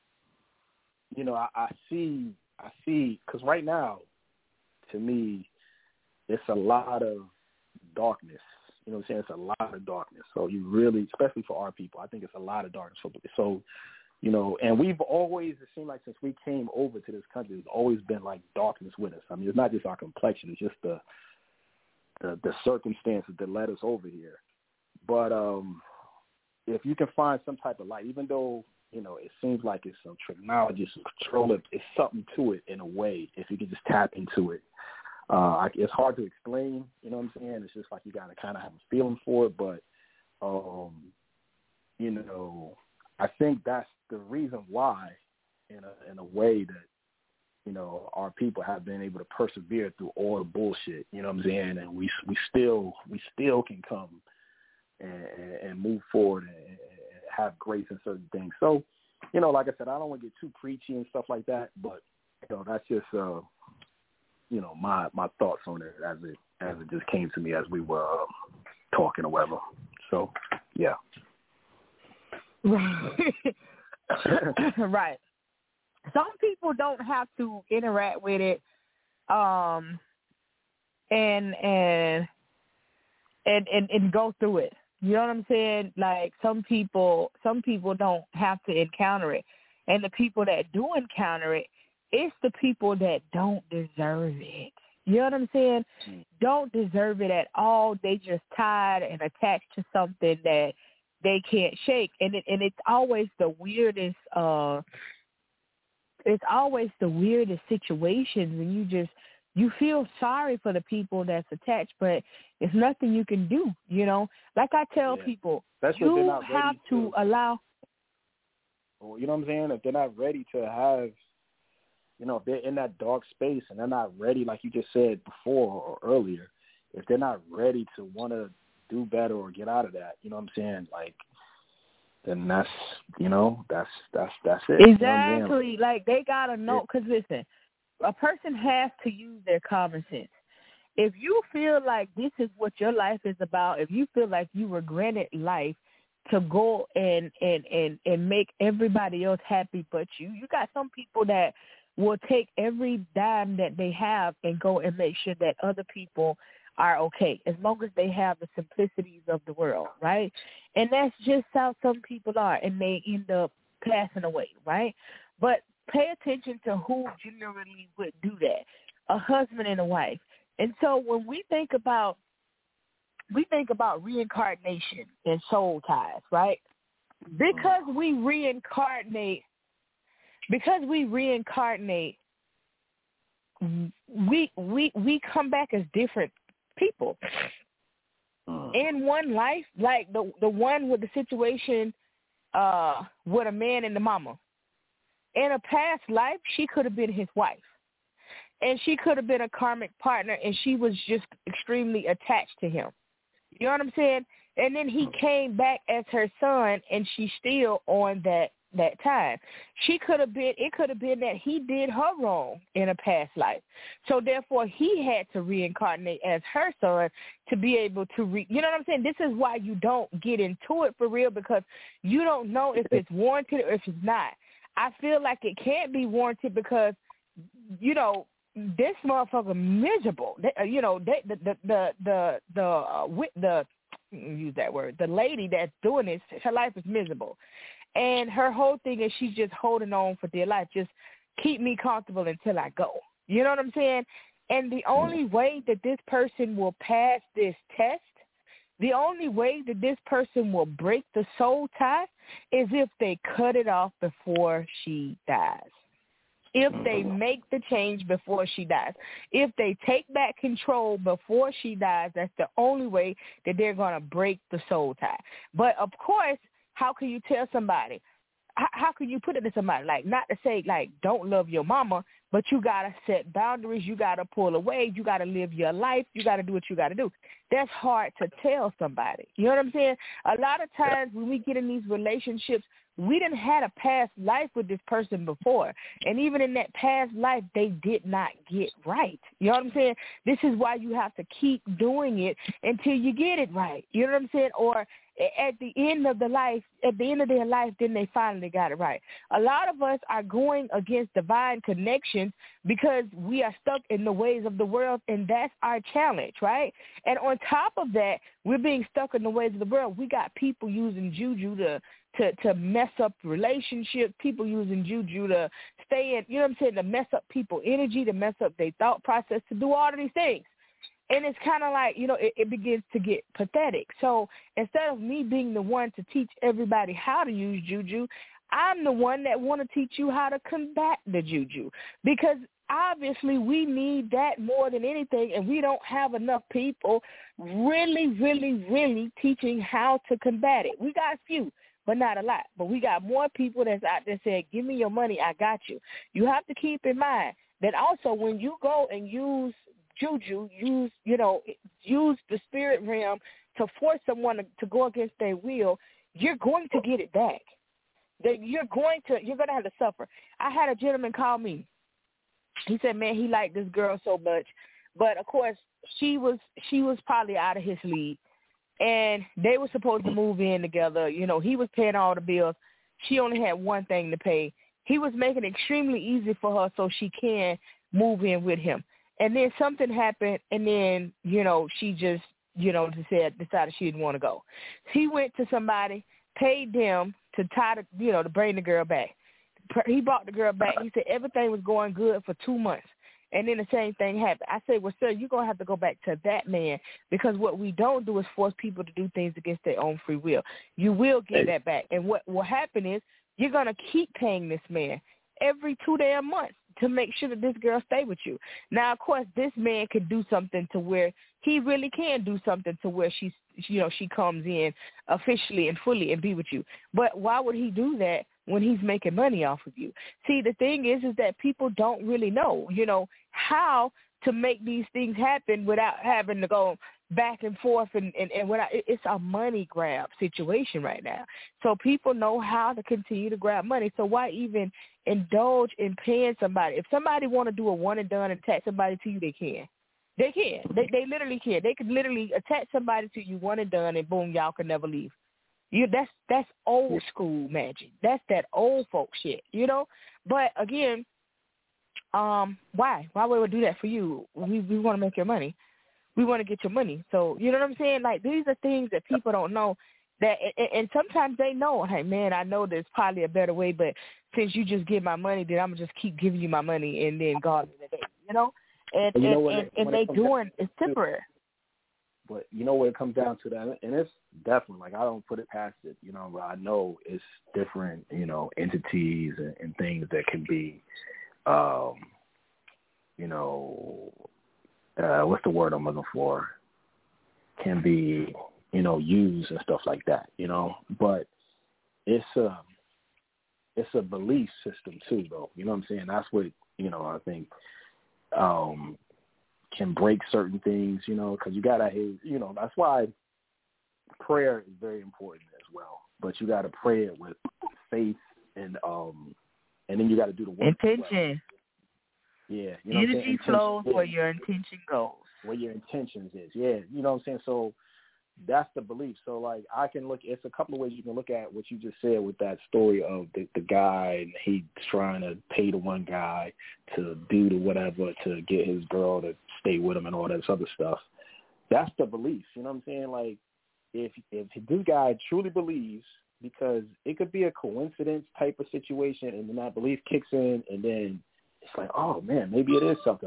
You know, I, I see, I see, because right now, to me, it's a lot of darkness. You know what I'm saying? It's a lot of darkness. So you really, especially for our people, I think it's a lot of darkness. So, you know, and we've always, it seemed like since we came over to this country, there's always been like darkness with us. I mean, it's not just our complexion. It's just the the, the circumstances that led us over here. But um, if you can find some type of light, even though, you know, it seems like it's some technology, some control, it, it's something to it in a way, if you can just tap into it. Uh, it's hard to explain, you know what I'm saying? It's just like you got to kind of have a feeling for it. But, um, you know, I think that's the reason why, in a, in a way that, you know, our people have been able to persevere through all the bullshit, you know what I'm saying? And we we still we still can come and, and move forward and, and have grace in certain things. So, you know, like I said, I don't want to get too preachy and stuff like that, but, you know, that's just – uh, you know, my, my thoughts on it as it as it just came to me as we were um, talking or whatever. So, yeah.
Right. Some people don't have to interact with it, um, and and and and and go through it. You know what I'm saying? Like some people, some people don't have to encounter it, and the people that do encounter it, it's the people that don't deserve it. You know what I'm saying? Don't deserve it at all. They just tied and attached to something that they can't shake. And it, and it's always the weirdest, uh, it's always the weirdest situations and you just, you feel sorry for the people that's attached, but it's nothing you can do, you know? Like I tell yeah. people,
Especially
you have to, to allow.
You know what I'm saying? If they're not ready to have, you know, if they're in that dark space and they're not ready, like you just said before or earlier, if they're not ready to want to do better or get out of that, you know what I'm saying? Like, then that's, you know, that's, that's, that's it.
Exactly.
You know
like they got to know, because listen, a person has to use their common sense. If you feel like this is what your life is about, if you feel like you were granted life to go and, and, and, and make everybody else happy but you, you got some people that will take every dime that they have and go and make sure that other people are okay, as long as they have the simplicities of the world, right? And that's just how some people are, and they end up passing away, right? But pay attention to who generally would do that, a husband and a wife. And so when we think about, we think about reincarnation and soul ties, right? Because we reincarnate Because we reincarnate, we we we come back as different people. In one life, like the the one with the situation uh, with a man and the mama. In a past life, she could have been his wife, and she could have been a karmic partner, and she was just extremely attached to him. You know what I'm saying? And then he came back as her son, and she's still on that. that time. She could have been, it could have been that he did her wrong in a past life. So therefore he had to reincarnate as her son to be able to, re, you know what I'm saying? This is why you don't get into it for real, because you don't know if it's warranted or if it's not. I feel like it can't be warranted because, you know, this motherfucker miserable. They, you know, they, the, the, the, the, the, uh, with the, use that word, the lady that's doing this, her life is miserable. And her whole thing is she's just holding on for dear life. Just keep me comfortable until I go. You know what I'm saying? And the only way that this person will pass this test, the only way that this person will break the soul tie is if they cut it off before she dies. If they make the change before she dies. If they take back control before she dies, that's the only way that they're going to break the soul tie. But, of course, how can you tell somebody? How, how can you put it to somebody? Like, not to say, like, don't love your mama, but you got to set boundaries. You got to pull away. You got to live your life. You got to do what you got to do. That's hard to tell somebody. You know what I'm saying? A lot of times when we get in these relationships, we didn't had a past life with this person before. And even in that past life, they did not get right. You know what I'm saying? This is why you have to keep doing it until you get it right. You know what I'm saying? Or at the end of the life, at the end of their life, then they finally got it right. A lot of us are going against divine connections because we are stuck in the ways of the world, and that's our challenge, right? And on top of that, we're being stuck in the ways of the world. We got people using juju to to to mess up relationships, people using juju to stay in, you know what I'm saying, to mess up people's energy, to mess up their thought process, to do all of these things. And it's kind of like, you know, it, it begins to get pathetic. So instead of me being the one to teach everybody how to use juju, I'm the one that want to teach you how to combat the juju, because obviously we need that more than anything, and we don't have enough people really, really, really teaching how to combat it. We got a few, but not a lot. But we got more people that's out there saying, give me your money, I got you. You have to keep in mind that also when you go and use juju, use, you know, use the spirit realm to force someone to, to go against their will, you're going to get it back. That you're going to, you're going to have to suffer. I had a gentleman call me. He said, man, he liked this girl so much. But, of course, she was she was probably out of his league. And they were supposed to move in together. You know, he was paying all the bills. She only had one thing to pay. He was making it extremely easy for her so she can move in with him. And then something happened, and then, you know, she just, you know, said, decided she didn't want to go. He went to somebody, paid them to tie the, you know, to bring the girl back. He brought the girl back. He said everything was going good for two months. And then the same thing happened. I said, well, sir, you're going to have to go back to that man, because what we don't do is force people to do things against their own free will. You will get that back. And what will happen is you're going to keep paying this man every two damn months to make sure that this girl stay with you. Now, of course, this man could do something to where he really can do something to where she's, you know, she comes in officially and fully and be with you. But why would he do that when he's making money off of you? See, the thing is, is that people don't really know, you know, how to make these things happen without having to go back and forth, and, and, and without, it's a money grab situation right now. So people know how to continue to grab money. So why even indulge in paying somebody? If somebody want to do a one and done and attach somebody to you, they can. They can. They they literally can. They could literally attach somebody to you one and done, and boom, y'all can never leave. You that's that's old school magic. That's that old folk shit, you know. But again, um, why? Why would we do that for you? We we want to make your money. We want to get your money. So you know what I'm saying? Like, these are things that people don't know. That and, and sometimes they know. Hey man, I know there's probably a better way, but since you just give my money, then I'm gonna just keep giving you my money, and then God in the day, you know. And and, and, and, and they doing it's temporary.
But you know what it comes down to, that, and it's definitely, like, I don't put it past it, you know, but I know it's different, you know, entities and, and things that can be, um, you know, uh, what's the word I'm looking for, can be, you know, used and stuff like that, you know, but it's a, it's a belief system too, though, you know what I'm saying? That's what, you know, I think, um, can break certain things, you know, because you got to, you know, that's why prayer is very important as well. But you got to pray it with faith, and um, and then you got to do the work.
Intention.
Well. Yeah. You know
Energy flows where your intention goes.
Where your intentions is. Yeah. You know what I'm saying? So that's the belief. So, like, I can look, it's a couple of ways you can look at what you just said with that story of the, the guy, and he's trying to pay the one guy to do the whatever to get his girl to stay with him and all that other stuff. That's the belief. You know what I'm saying? Like, if if this guy truly believes, because it could be a coincidence type of situation, and then that belief kicks in, and then it's like, oh man, maybe it is something. Like,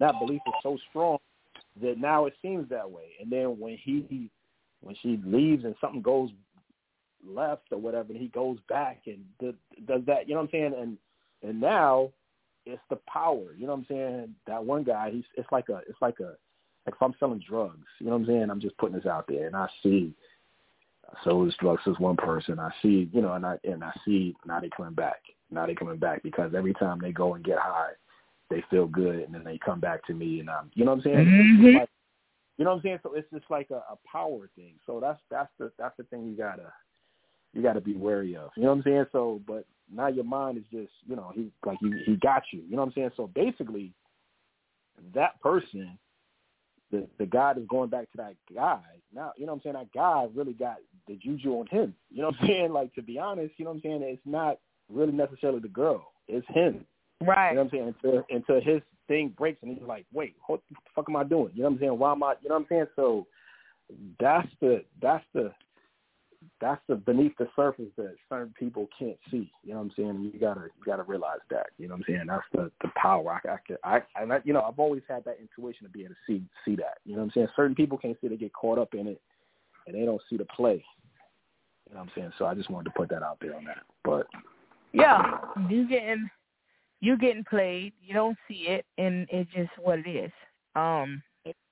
that belief is so strong that now it seems that way. And then when he, when she leaves and something goes left or whatever, and he goes back and does that, you know what I'm saying? And and now it's the power, you know what I'm saying? That one guy, he's it's like a it's like a like if I'm selling drugs, you know what I'm saying? I'm just putting this out there, and I see I sold this drugs to one person. I see, you know, and I and I see now they coming back. Now they coming back because every time they go and get high, they feel good, and then they come back to me, and I'm, you know what I'm saying?
Mm-hmm.
It's like, you know what I'm saying? So it's just like a, a power thing. So that's that's the that's the thing you gotta you gotta be wary of. You know what I'm saying? So, but now your mind is just, you know, he like he he got you. You know what I'm saying? So basically, that person, the the guy that's going back to that guy, now, you know what I'm saying? That guy really got the juju on him. You know what I'm saying? Like, to be honest, you know what I'm saying? It's not really necessarily the girl. It's him.
Right.
You know what I'm saying? Until, until his thing breaks and he's like, wait, what the fuck am I doing? You know what I'm saying? Why am I, you know what I'm saying? So that's the, that's the, that's the beneath the surface that certain people can't see. You know what I'm saying? You gotta, you gotta realize that. You know what I'm saying? That's the, the power. I, I, I, and I, you know, I've always had that intuition to be able to see, see that. You know what I'm saying? Certain people can't see, they get caught up in it and they don't see the play. You know what I'm saying? So I just wanted to put that out there on that. But
yeah, you getting, you getting played. You don't see it, and it's just what it is. Um,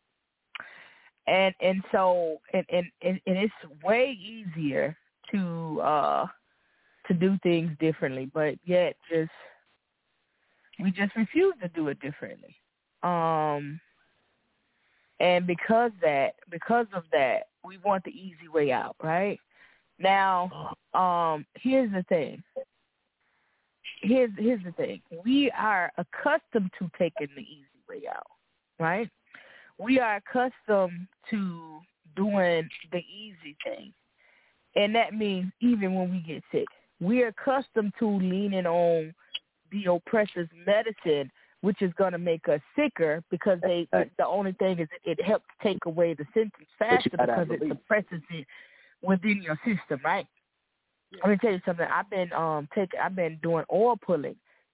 and and so and and, and it's way easier to uh to do things differently, but yet just we just refuse to do it differently. Um, and because that, because of that, we want the easy way out, right? Now, um, here's the thing. Here's here's the thing. We are accustomed to taking the easy way out, right? We are accustomed to doing the easy thing. And that means even when we get sick. We're accustomed to leaning on the oppressor's medicine, which is going to make us sicker because they the only thing is it helps take away the symptoms faster because it suppresses it within your system, right? Let me tell you something. I've been um taking, I've been doing oil pulling,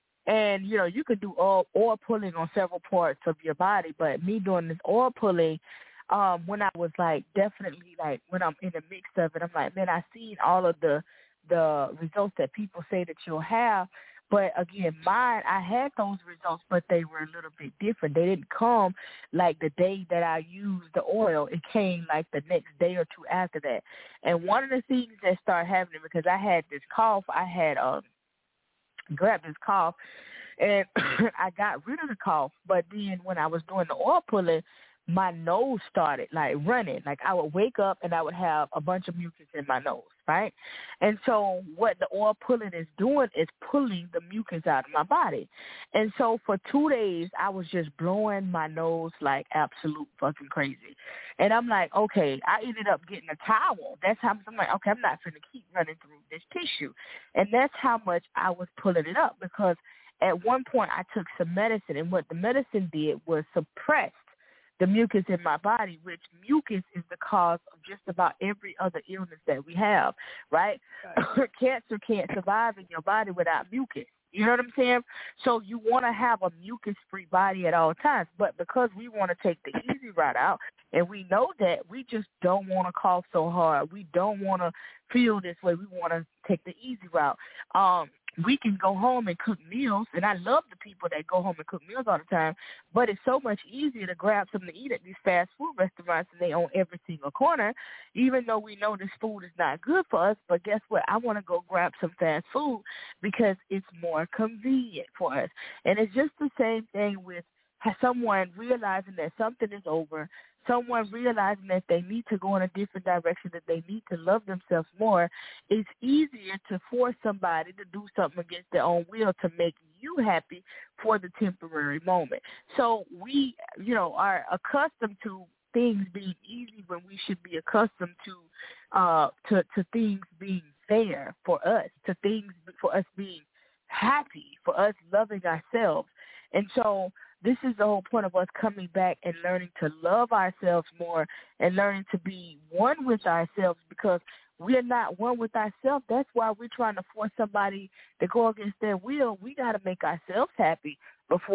and you know you could do oil oil pulling on several parts of your body. But me doing this oil pulling, um, when I was like definitely like when I'm in the mix of it, I'm like, man, I seen all of the the results that people say that you'll have. But again, mine, I had those results, but they were a little bit different. They didn't come like the day that I used the oil. It came like the next day or two after that. And one of the things that started happening, because I had this cough, I had um, grabbed this cough, and I got rid of the cough. But then when I was doing the oil pulling, my nose started like running. Like I would wake up and I would have a bunch of mucus in my nose, right? And so what the oil pulling is doing is pulling the mucus out of my body. And so for two days, I was just blowing my nose like absolute fucking crazy. And I'm like, okay, I ended up getting a towel. That's how I'm like, okay, I'm not going to keep running through this tissue. And that's how much I was pulling it up, because at one point I took some medicine, and what the medicine did was suppress the mucus in my body, which mucus is the cause of just about every other illness that we have, right? right. Cancer can't survive in your body without mucus. You know what I'm saying? So you want to have a mucus-free body at all times, but because we want to take the easy route out, and we know that, we just don't want to cough so hard. We don't want to feel this way. We want to take the easy route. Um, we can go home and cook meals, and I love the people that go home and cook meals all the time, but it's so much easier to grab something to eat at these fast food restaurants, and they own every single corner, even though we know this food is not good for us. But guess what? I want to go grab some fast food because it's more convenient for us. And it's just the same thing with someone realizing that something is over, someone realizing that they need to go in a different direction, that they need to love themselves more. It's easier to force somebody to do something against their own will to make you happy for the temporary moment. So we, you know, are accustomed to things being easy when we should be accustomed to uh, to, to things being fair for us, to things for us being happy, for us loving ourselves. And so this is the whole point of us coming back and learning to love ourselves more and learning to be one with ourselves, because we're not one with ourselves. That's why we're trying to force somebody to go against their will. We got to make ourselves happy before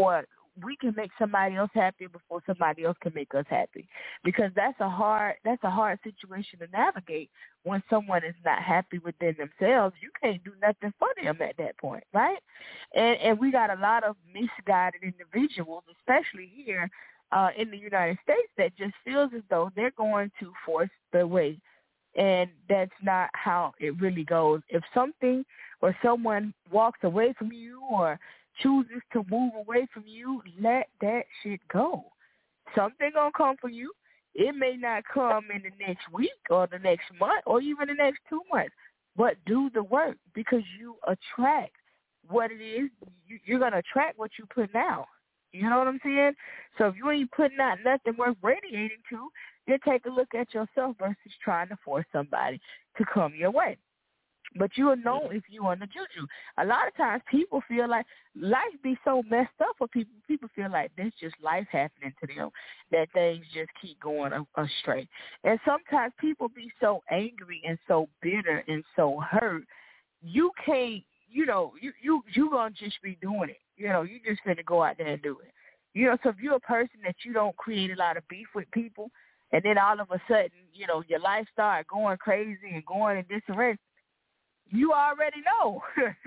we can make somebody else happy before somebody else can make us happy, because that's a hard that's a hard situation to navigate when someone is not happy within themselves. You can't do nothing for them at that point, right? And and we got a lot of misguided individuals, especially here uh, in the United States, that just feels as though they're going to force their way. And that's not how it really goes. If something or someone walks away from you or chooses to move away from you, let that shit go. Something gonna come for you. It may not come in the next week or the next month or even the next two months, but do the work, because you attract what it is. You, you're gonna attract what you put out. You know what I'm saying? So if you ain't putting out nothing worth radiating to, then take a look at yourself versus trying to force somebody to come your way. But you'll know if you on the juju. A lot of times people feel like life be so messed up for people. People feel like there's just life happening to them, that things just keep going astray. And sometimes people be so angry and so bitter and so hurt, you can't, you know, you you you gonna just be doing it. You know, you just finna go out there and do it. You know, so if you're a person that you don't create a lot of beef with people, and then all of a sudden, you know, your life start going crazy and going in disarray, you already know.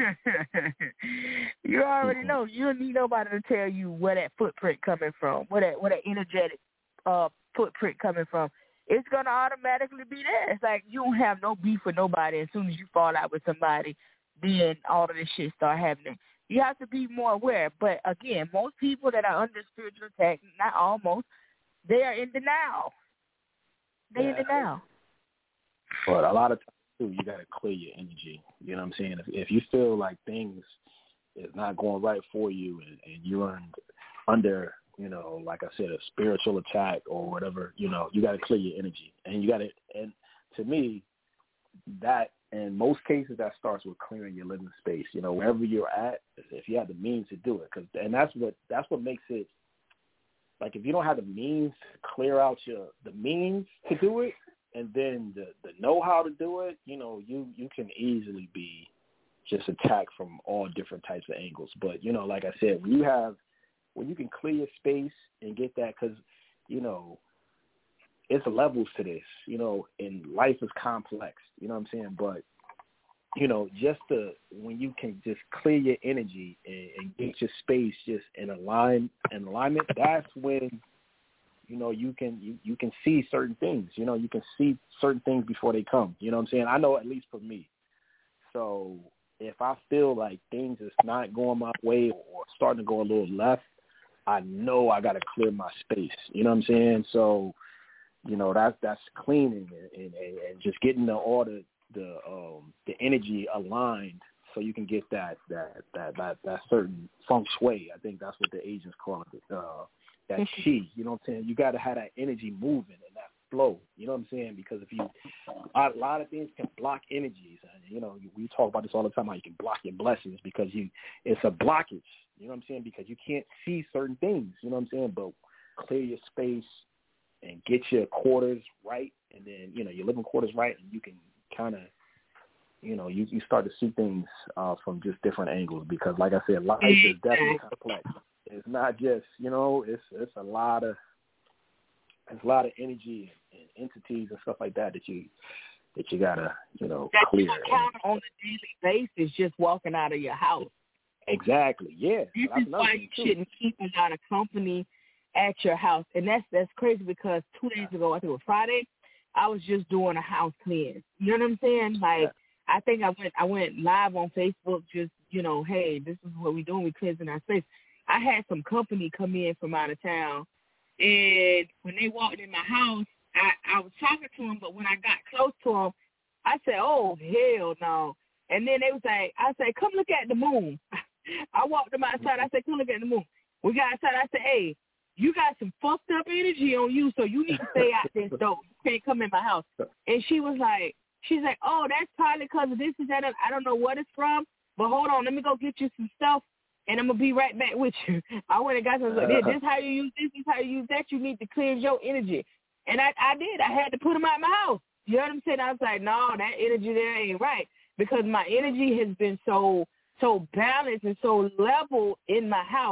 You already know. You don't need nobody to tell you where that footprint coming from, where that where that energetic uh, footprint coming from. It's gonna automatically be there. It's like you don't have no beef with nobody. As soon as you fall out with somebody, then all of this shit start happening. You have to be more aware. But again, most people that are under spiritual attack, not almost, they are in denial. They
yeah.
in denial.
But a lot of times too, you got to clear your energy. You know what I'm saying? If, if you feel like things is not going right for you, and, and you're under, you know, like I said, a spiritual attack or whatever, you know, you got to clear your energy, and you got to. And to me, that in most cases that starts with clearing your living space. You know, wherever you're at, if you have the means to do it, because and that's what that's what makes it. Like if you don't have the means to clear out your the means to do it, and then the, the know-how to do it, you know, you, you can easily be just attacked from all different types of angles. But, you know, like I said, when you have, when you can clear your space and get that, because, you know, it's levels to this, you know, and life is complex, you know what I'm saying? But, you know, just to, when you can just clear your energy and, and get your space just in align, in alignment, that's when, you know, you can you, you can see certain things. You know, you can see certain things before they come. You know what I'm saying? I know, at least for me. So if I feel like things is not going my way or starting to go a little left, I know I got to clear my space. You know what I'm saying? So, you know, that's that's cleaning and, and, and just getting the all the the um, the energy aligned so you can get that that that that, that certain feng shui. I think that's what the Asians call it. Uh, that chi, you know what I'm saying? You got to have that energy moving and that flow, you know what I'm saying? Because if you, a lot of things can block energies. And, you know, we talk about this all the time, how you can block your blessings because you, it's a blockage, you know what I'm saying? Because you can't see certain things, you know what I'm saying? But clear your space and get your quarters right, and then, you know, your living quarters right, and you can kind of, you know, you, you start to see things uh, from just different angles because, like I said, life is definitely complex. It's not just, you know, it's it's a lot of it's a lot of energy and, and entities and stuff like that that you that you gotta, you know,
that
clear.
You encounter on a daily basis just walking out of your house.
Exactly. Yeah.
This is why you too. shouldn't keep a lot of company at your house, and that's that's crazy because two days ago, I think it was Friday, I was just doing a house cleanse. You know what I'm saying? Like yeah. I think I went I went live on Facebook, just you know, hey, this is what we're doing. We're cleansing our space. I had some company come in from out of town, and when they walked in my house, I, I was talking to them, but when I got close to them, I said, oh, hell no. And then they was like, I said, come look at the moon. I walked them outside. I said, come look at the moon. We got outside. I said, hey, you got some fucked up energy on you, so you need to stay out this door. You can't come in my house. And she was like, she's like, oh, that's probably because of this and that. I don't know what it's from, but hold on. Let me go get you some stuff. And I'm going to be right back with you. I went and got some, like, this is how you use this, this is how you use that. You need to cleanse your energy. And I, I did. I had to put them out of my house. You know what I'm saying? I was like, no, that energy there ain't right. Because my energy has been so, so balanced and so level in my house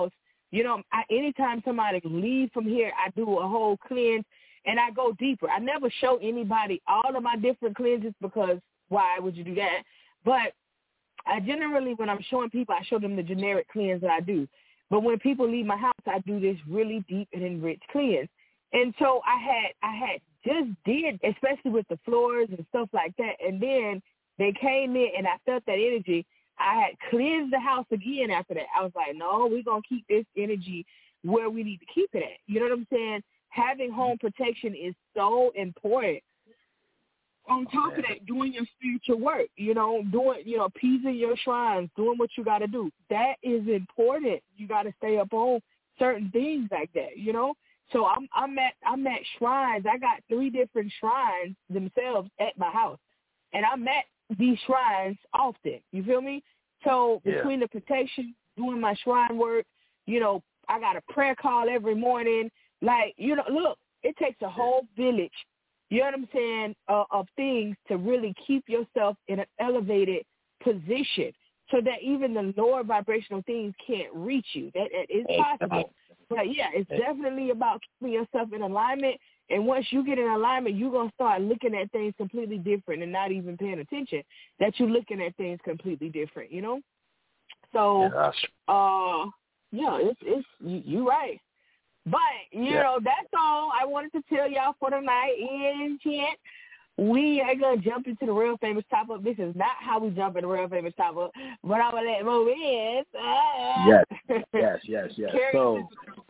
You know, I, anytime somebody leaves from here, I do a whole cleanse, and I go deeper. I never show anybody all of my different cleanses because why would you do that? But I generally, when I'm showing people, I show them the generic cleanse that I do. But when people leave my house, I do this really deep and enriched cleanse. And so I had I had just did, especially with the floors and stuff like that. And then they came in, and I felt that energy. I had cleansed the house again after that. I was like, no, we're going to keep this energy where we need to keep it at. You know what I'm saying? Having home protection is so important. On top of that, doing your spiritual work, you know, doing, you know, appeasing your shrines, doing what you got to do. That is important. You got to stay up on certain things like that, you know. So I'm I'm at I'm at shrines. I got three different shrines themselves at my house, and I'm at these shrines often. You feel me? So
Yeah.
between the protection, doing my shrine work, you know, I got a prayer call every morning. Like, you know, look, it takes a whole village, you know what I'm saying, uh, of things to really keep yourself in an elevated position so that even the lower vibrational things can't reach you. That, that is possible. But, yeah, it's definitely about keeping yourself in alignment. And once you get in alignment, you're going to start looking at things completely different and not even paying attention that you're looking at things completely different, you know? So,
Yeah,
uh, yeah, it's, it's you, you're right. But, you
yeah.
know, that's all I wanted to tell y'all for tonight. And, chant, we are going to jump into the real famous top-up. This is not how we jump in the real famous top-up, but I'm going to let Mo in. Ah.
Yes, yes, yes, yes.
Carry
So,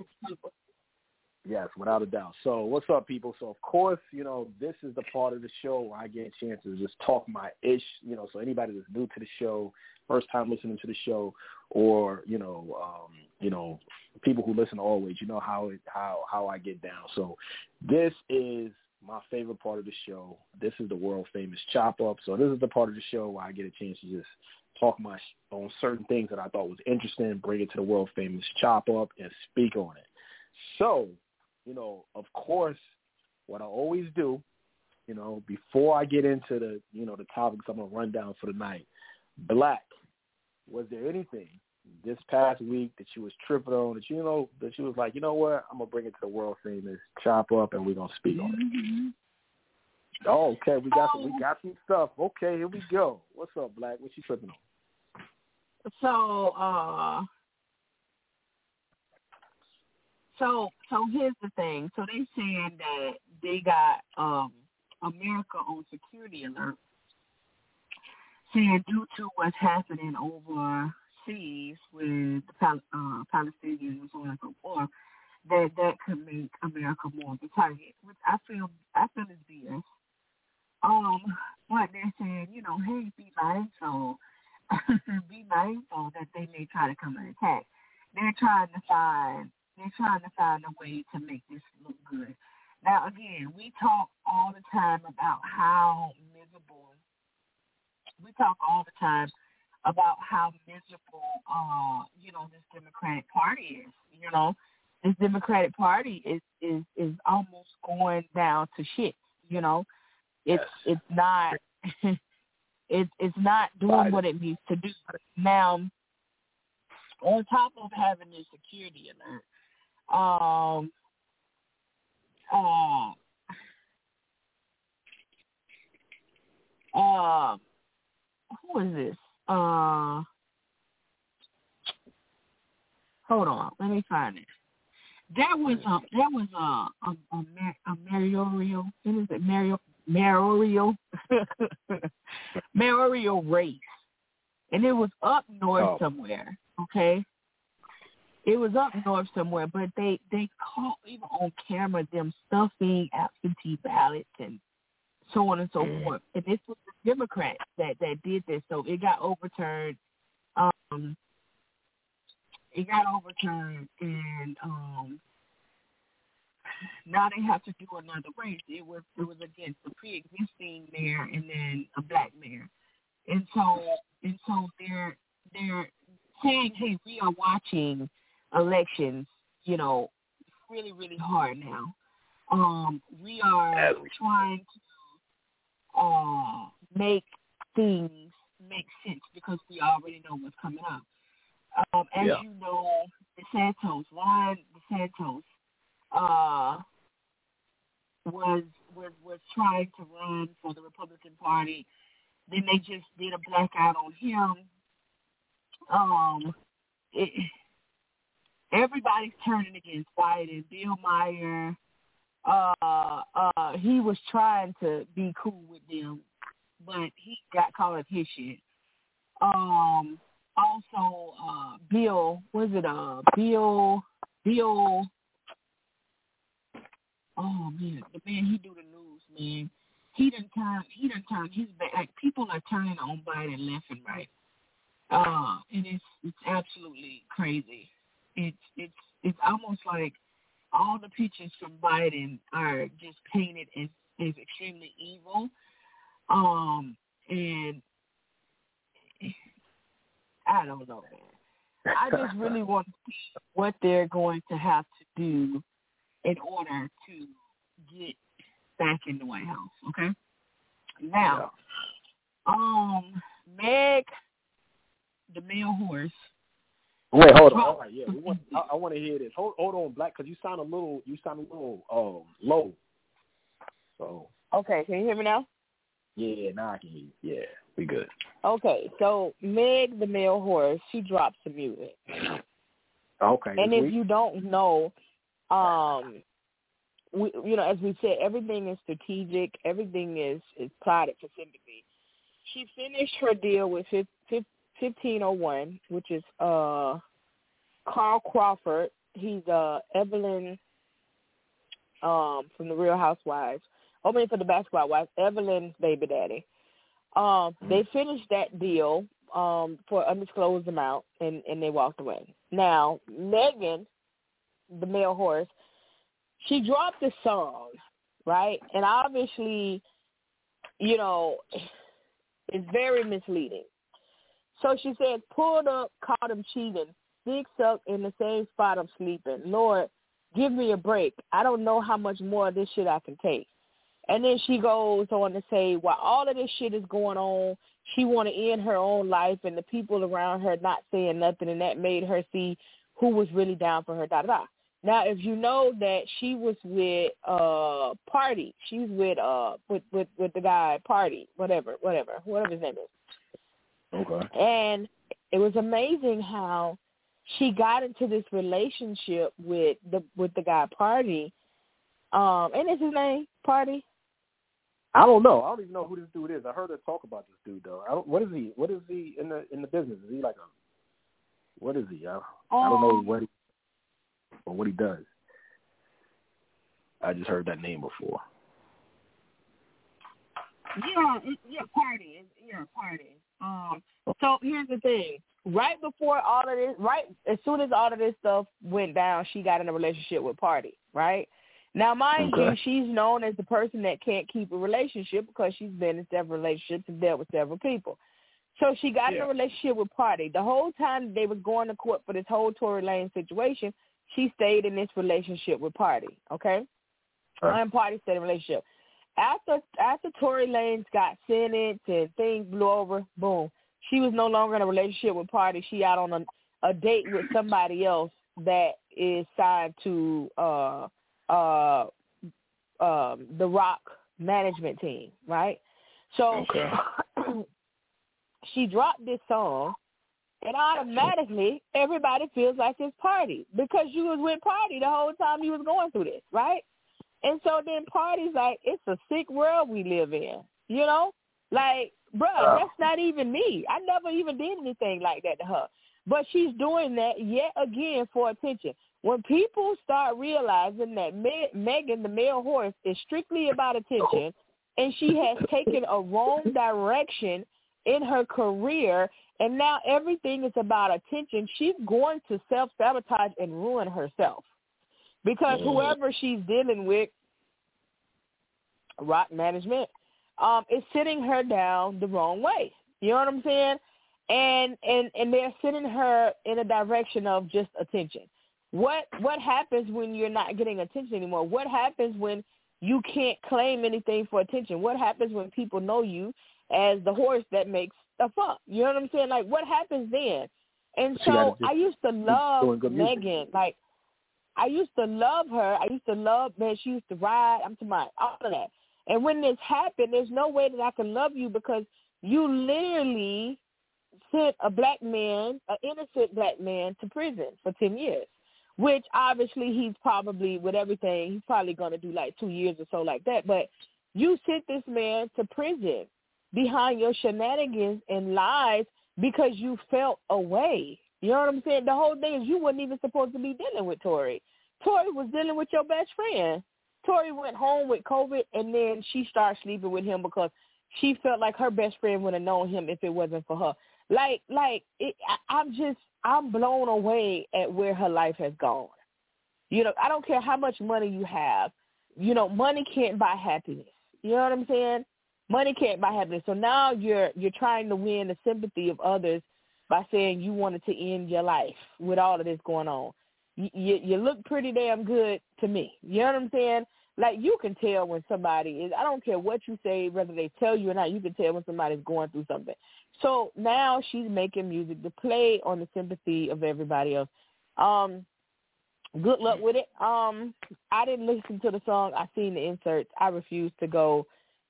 yes, without a doubt. So, what's up, people? So, of course, you know, this is the part of the show where I get a chance to just talk my ish, you know, so anybody that's new to the show, first time listening to the show, or, you know, um, you know, people who listen always, you know how it, how how I get down. So this is my favorite part of the show. This is the world famous chop up. So this is the part of the show where I get a chance to just talk my on certain things that I thought was interesting, bring it to the world famous chop up, and speak on it. So, you know, of course, what I always do, you know, before I get into the, you know, the topics I'm gonna run down for the night. Black, was there anything this past week that you was tripping on that you know that you was like, you know what, I'm gonna bring it to the world famous chop up and we're gonna speak on it? Oh, okay, we got some, we got some stuff. Okay, here we go. What's up, Black? What you tripping on?
So, uh, so, so here's the thing. So they saying that they got um, America on security alert, saying due to what's happening overseas with the Pal- uh, Palestinians and so on and so forth, that that could make America more of a target, which I feel I feel is B S. Um, but they're saying, you know, hey, be mindful, be mindful that they may try to come and attack. They're trying to find, they're trying to find a way to make this look good. Now, again, we talk all the time about how miserable. We talk all the time about how miserable, uh, you know, this Democratic Party is. You know, this Democratic Party is is is almost going down to shit. You know, it's
Yes.
it's not it's it's not doing
Biden.
what it needs to do. Now, on top of having this security alert, um, uh, uh, who is this? Uh, hold on, let me find it. There was a there was a a, a, a mayoral, what is it, mayoral mayoral mayoral race, and it was up north
Oh.
somewhere. Okay, it was up north somewhere, but they they caught even on camera them stuffing absentee ballots and so on and so
Mm.
forth. And this was the Democrats that, that did this, so it got overturned. Um, it got overturned, and um, now they have to do another race. It was it was against the pre-existing mayor and then a black mayor, and so and so they're they're saying, hey, we are watching elections, you know, really really hard now. Um, we are trying to Uh, make things make sense because we already know what's coming up. Um, as
Yeah.
you know, DeSantis, Ron DeSantis, uh, was was was trying to run for the Republican Party. Then they just did a blackout on him. Um, it, everybody's turning against Biden. Bill Maher, uh, uh, he was trying to be cool with them, but he got caught up his shit. Um, also, uh, Bill, was it uh, Bill, Bill, oh man, the man, he do the news, man. He done turn, he done turn his back. Like, people are turning on Biden left and right. Uh, and it's, it's absolutely crazy. It's, it's, it's almost like all the pictures from Biden are just painted as, as extremely evil. Um, and I don't know, man. I just really want to see what they're going to have to do in order to get back in the White House, okay? Now, yeah. um, Meg, the male horse.
Wait, hold on. All right, yeah, we want, I, I want to hear this. Hold, hold on, Black, because you sound a little, you sound a little um, low. So.
Okay, can you hear me now?
Yeah, now I can hear you. Yeah, we good.
Okay, so Meg, the male horse, she dropped some music.
Okay.
And if
week?
you don't know, um, we, you know, as we said, everything is strategic. Everything is, is plotted for sympathy. She finished her deal with fifteen oh one, which is uh, Carl Crawford. He's uh, Evelyn um, from the Real Housewives. I mean, for the Basketball Wives, Evelyn's baby daddy. Um, they finished that deal um, for an undisclosed amount, and, and they walked away. Now, Megan, the male horse, she dropped a song, right? And obviously, you know, it's very misleading. So she said, pulled up, caught him cheating, dick sucked in the same spot I'm sleeping. Lord, give me a break. I don't know how much more of this shit I can take. And then she goes on to say, while all of this shit is going on, she want to end her own life and the people around her not saying nothing, and that made her see who was really down for her, da-da-da. Now, if you know that she was with uh Party, she's with uh with, with, with the guy Party, whatever, whatever, whatever his name is.
Okay.
And it was amazing how she got into this relationship with the with the guy Party. Um, and is his name Party?
I don't know. I don't even know who this dude is. I heard her talk about this dude though. I don't. What is he? What is he in the in the business? Is he like a? What is he? I, um, I don't know what he, or what he does. I just heard that name before.
Yeah, yeah, Party. Yeah, Party. Um. So here's the thing. Right before all of this, right as soon as all of this stuff went down, she got in a relationship with Party. Right. Now, mind
okay.
you, she's known as the person that can't keep a relationship because she's been in several relationships and dealt with several people. So she got
yeah.
in a relationship with Party. The whole time they was going to court for this whole Tory Lanez situation, she stayed in this relationship with Party, okay? Her and Party stayed in a relationship. After after Tory Lanez got sentenced and things blew over, boom, she was no longer in a relationship with Party. She out on a, a date with somebody else that is signed to uh, – Uh, um, the Rock management team, right? So
okay.
she dropped this song, and automatically everybody feels like it's Party because you was with Party the whole time you was going through this, right? And so then Party's like, it's a sick world we live in, you know? Like, bruh,
uh,
that's not even me. I never even did anything like that to her. But she's doing that yet again for attention. When people start realizing that Me- Megan, the male horse, is strictly about attention, and she has taken a wrong direction in her career, and now everything is about attention, she's going to self-sabotage and ruin herself. Because whoever she's dealing with, Rock management, um, is sitting her down the wrong way. You know what I'm saying? And and and they're sending her in a direction of just attention. What what happens when you're not getting attention anymore? What happens when you can't claim anything for attention? What happens when people know you as the horse that makes a fuck? You know what I'm saying? Like, what happens then? And so I used to love Megan. Like, I used to love her. I used to love, man, she used to ride. I'm talking about all of that. And when this happened, there's no way that I can love you because you literally sent a black man, an innocent black man, to prison for ten years, which obviously he's probably, with everything, he's probably going to do like two years or so like that. But you sent this man to prison behind your shenanigans and lies because you felt away. You know what I'm saying? The whole thing is you weren't even supposed to be dealing with Tory. Tory was dealing with your best friend. Tory went home with COVID, and then she started sleeping with him because she felt like her best friend would have known him if it wasn't for her. Like, like it, I, I'm just, I'm blown away at where her life has gone. You know, I don't care how much money you have. You know, money can't buy happiness. You know what I'm saying? Money can't buy happiness. So now you're you're trying to win the sympathy of others by saying you wanted to end your life with all of this going on. You, you, you look pretty damn good to me. You know what I'm saying? Like, you can tell when somebody is, I don't care what you say, whether they tell you or not, you can tell when somebody's going through something. So now she's making music to play on the sympathy of everybody else. Um, good luck with it. Um, I didn't listen to the song. I seen the inserts. I refused to go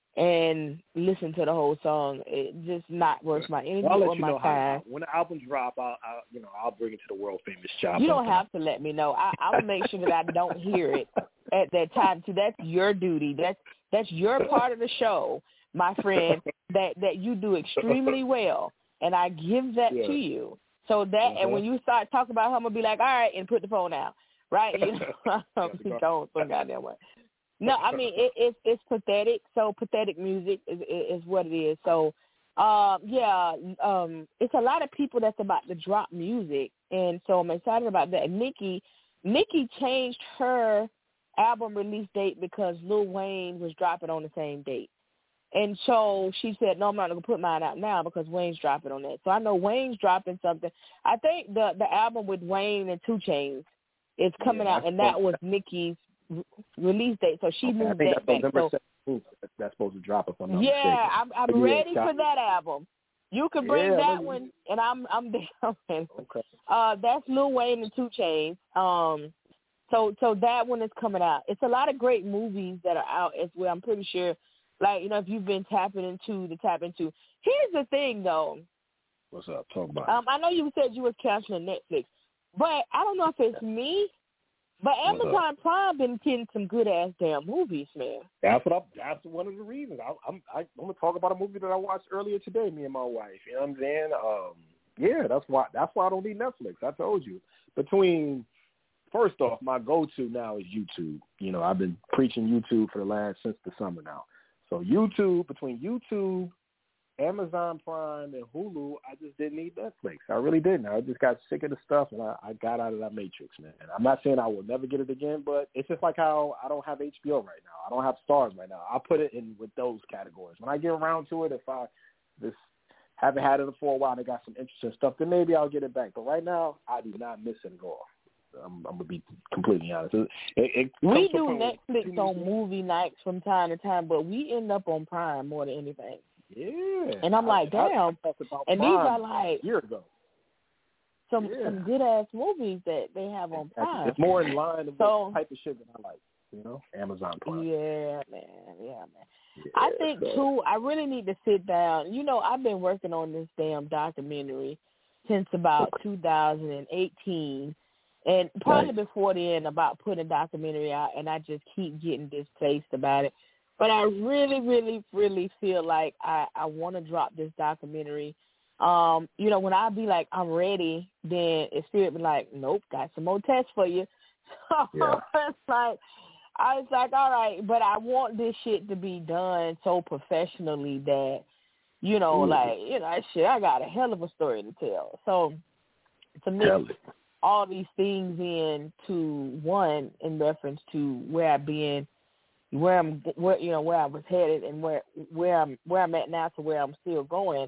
and listen to the whole song. It just not worth my energy
well,
or my time.
How, when the album drop, I'll, I'll you know I'll bring it to the world famous shop.
You don't have to let me know. I, I'll make sure that I don't hear it at that time. See, that's your duty. That's that's your part of the show, my friend. That that you do extremely well, and I give that yeah. to you. So that, uh-huh. and when you start talking about her, I'm gonna be like, all right, and put the phone out, right? You know, don't so goddamn way. No, I mean it, it, it's pathetic. So pathetic music is, is what it is. So, um, yeah, um, it's a lot of people that's about to drop music, and so I'm excited about that. Nicki, Nicki changed her album release date because Lil Wayne was dropping on the same date, and so she said, "No, I'm not gonna put mine out now because Wayne's dropping on that." So I know Wayne's dropping something. I think the the album with Wayne and two Chainz is coming yeah, out, and that was Nicki's release date, so she
okay,
moved
I think
that
that's
back.
November
So
seventeenth. That's supposed to drop if I'm not
yeah,
mistaken.
I'm, I'm
yeah,
ready for that album. You can bring
yeah,
that one, and I'm I'm down.
Okay.
Uh, that's Lil Wayne and two Chainz. Um, so so that one is coming out. It's a lot of great movies that are out as well. I'm pretty sure, like you know, if you've been tapping into the tap into. Here's the thing, though.
What's up? Talk about
um,
it.
I know you said you was canceling Netflix, but I don't know if it's me. But Amazon Prime been getting some good ass damn movies, man.
That's what I'm. That's one of the reasons. I, I'm. I, I'm gonna talk about a movie that I watched earlier today. Me and my wife. You know what I'm saying? Um, yeah, that's why. That's why I don't need Netflix. I told you. Between first off, my go-to now is YouTube. You know, I've been preaching YouTube for the last since the summer now. So YouTube, between YouTube, Amazon Prime, and Hulu, I just didn't need Netflix. I really didn't. I just got sick of the stuff, and I, I got out of that matrix, man. And I'm not saying I will never get it again, but it's just like how I don't have H B O right now. I don't have Stars right now. I put it in with those categories. When I get around to it, if I just haven't had it for a while and I got some interesting stuff, then maybe I'll get it back. But right now, I do not miss it at all. I'm, I'm gonna be completely honest. It, it
we do Netflix on movie nights from time to time, but we end up on Prime more than anything.
Yeah,
and I'm like,
I,
damn.
I about
and these are like
a year ago.
some
yeah.
some good ass movies that they have on Prime.
It's more in line with
so,
the type of shit that I like. You know, Amazon Prime.
Yeah, man. Yeah, man.
Yeah,
I think
so.
too. I really need to sit down. You know, I've been working on this damn documentary since about two thousand eighteen. And probably right. before then about putting a documentary out, and I just keep getting displaced about it. But I really, really, really feel like I, I want to drop this documentary. Um, you know, when I be like, I'm ready, then it's Spirit be like, nope, got some more tests for you. So
yeah.
it's like, I was like, all right, but I want this shit to be done so professionally that, you know, mm-hmm. like, you know, shit, I got a hell of a story to tell. So to mix all these things in to one in reference to where I've been, where I'm, where you know, where I was headed, and where where I'm where I'm at now to where I'm still going.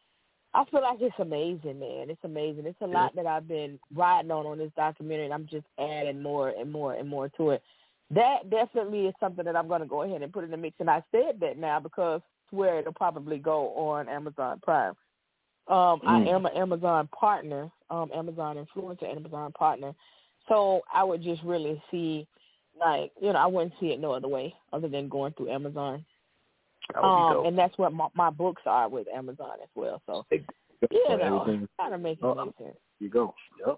I feel like it's amazing, man. It's amazing. It's a lot that I've been riding on on this documentary, and I'm just adding more and more and more to it. That definitely is something that I'm going to go ahead and put in the mix, and I said that now because it's where it'll probably go on Amazon Prime. Um,
mm.
I am an Amazon partner, um, Amazon influencer, Amazon partner. So I would just really see, like, you know, I wouldn't see it no other way other than going through Amazon. Um, and that's what my, my books are with Amazon as well. So, you
so
know, kind of making
uh,
make sense.
You go. Yep.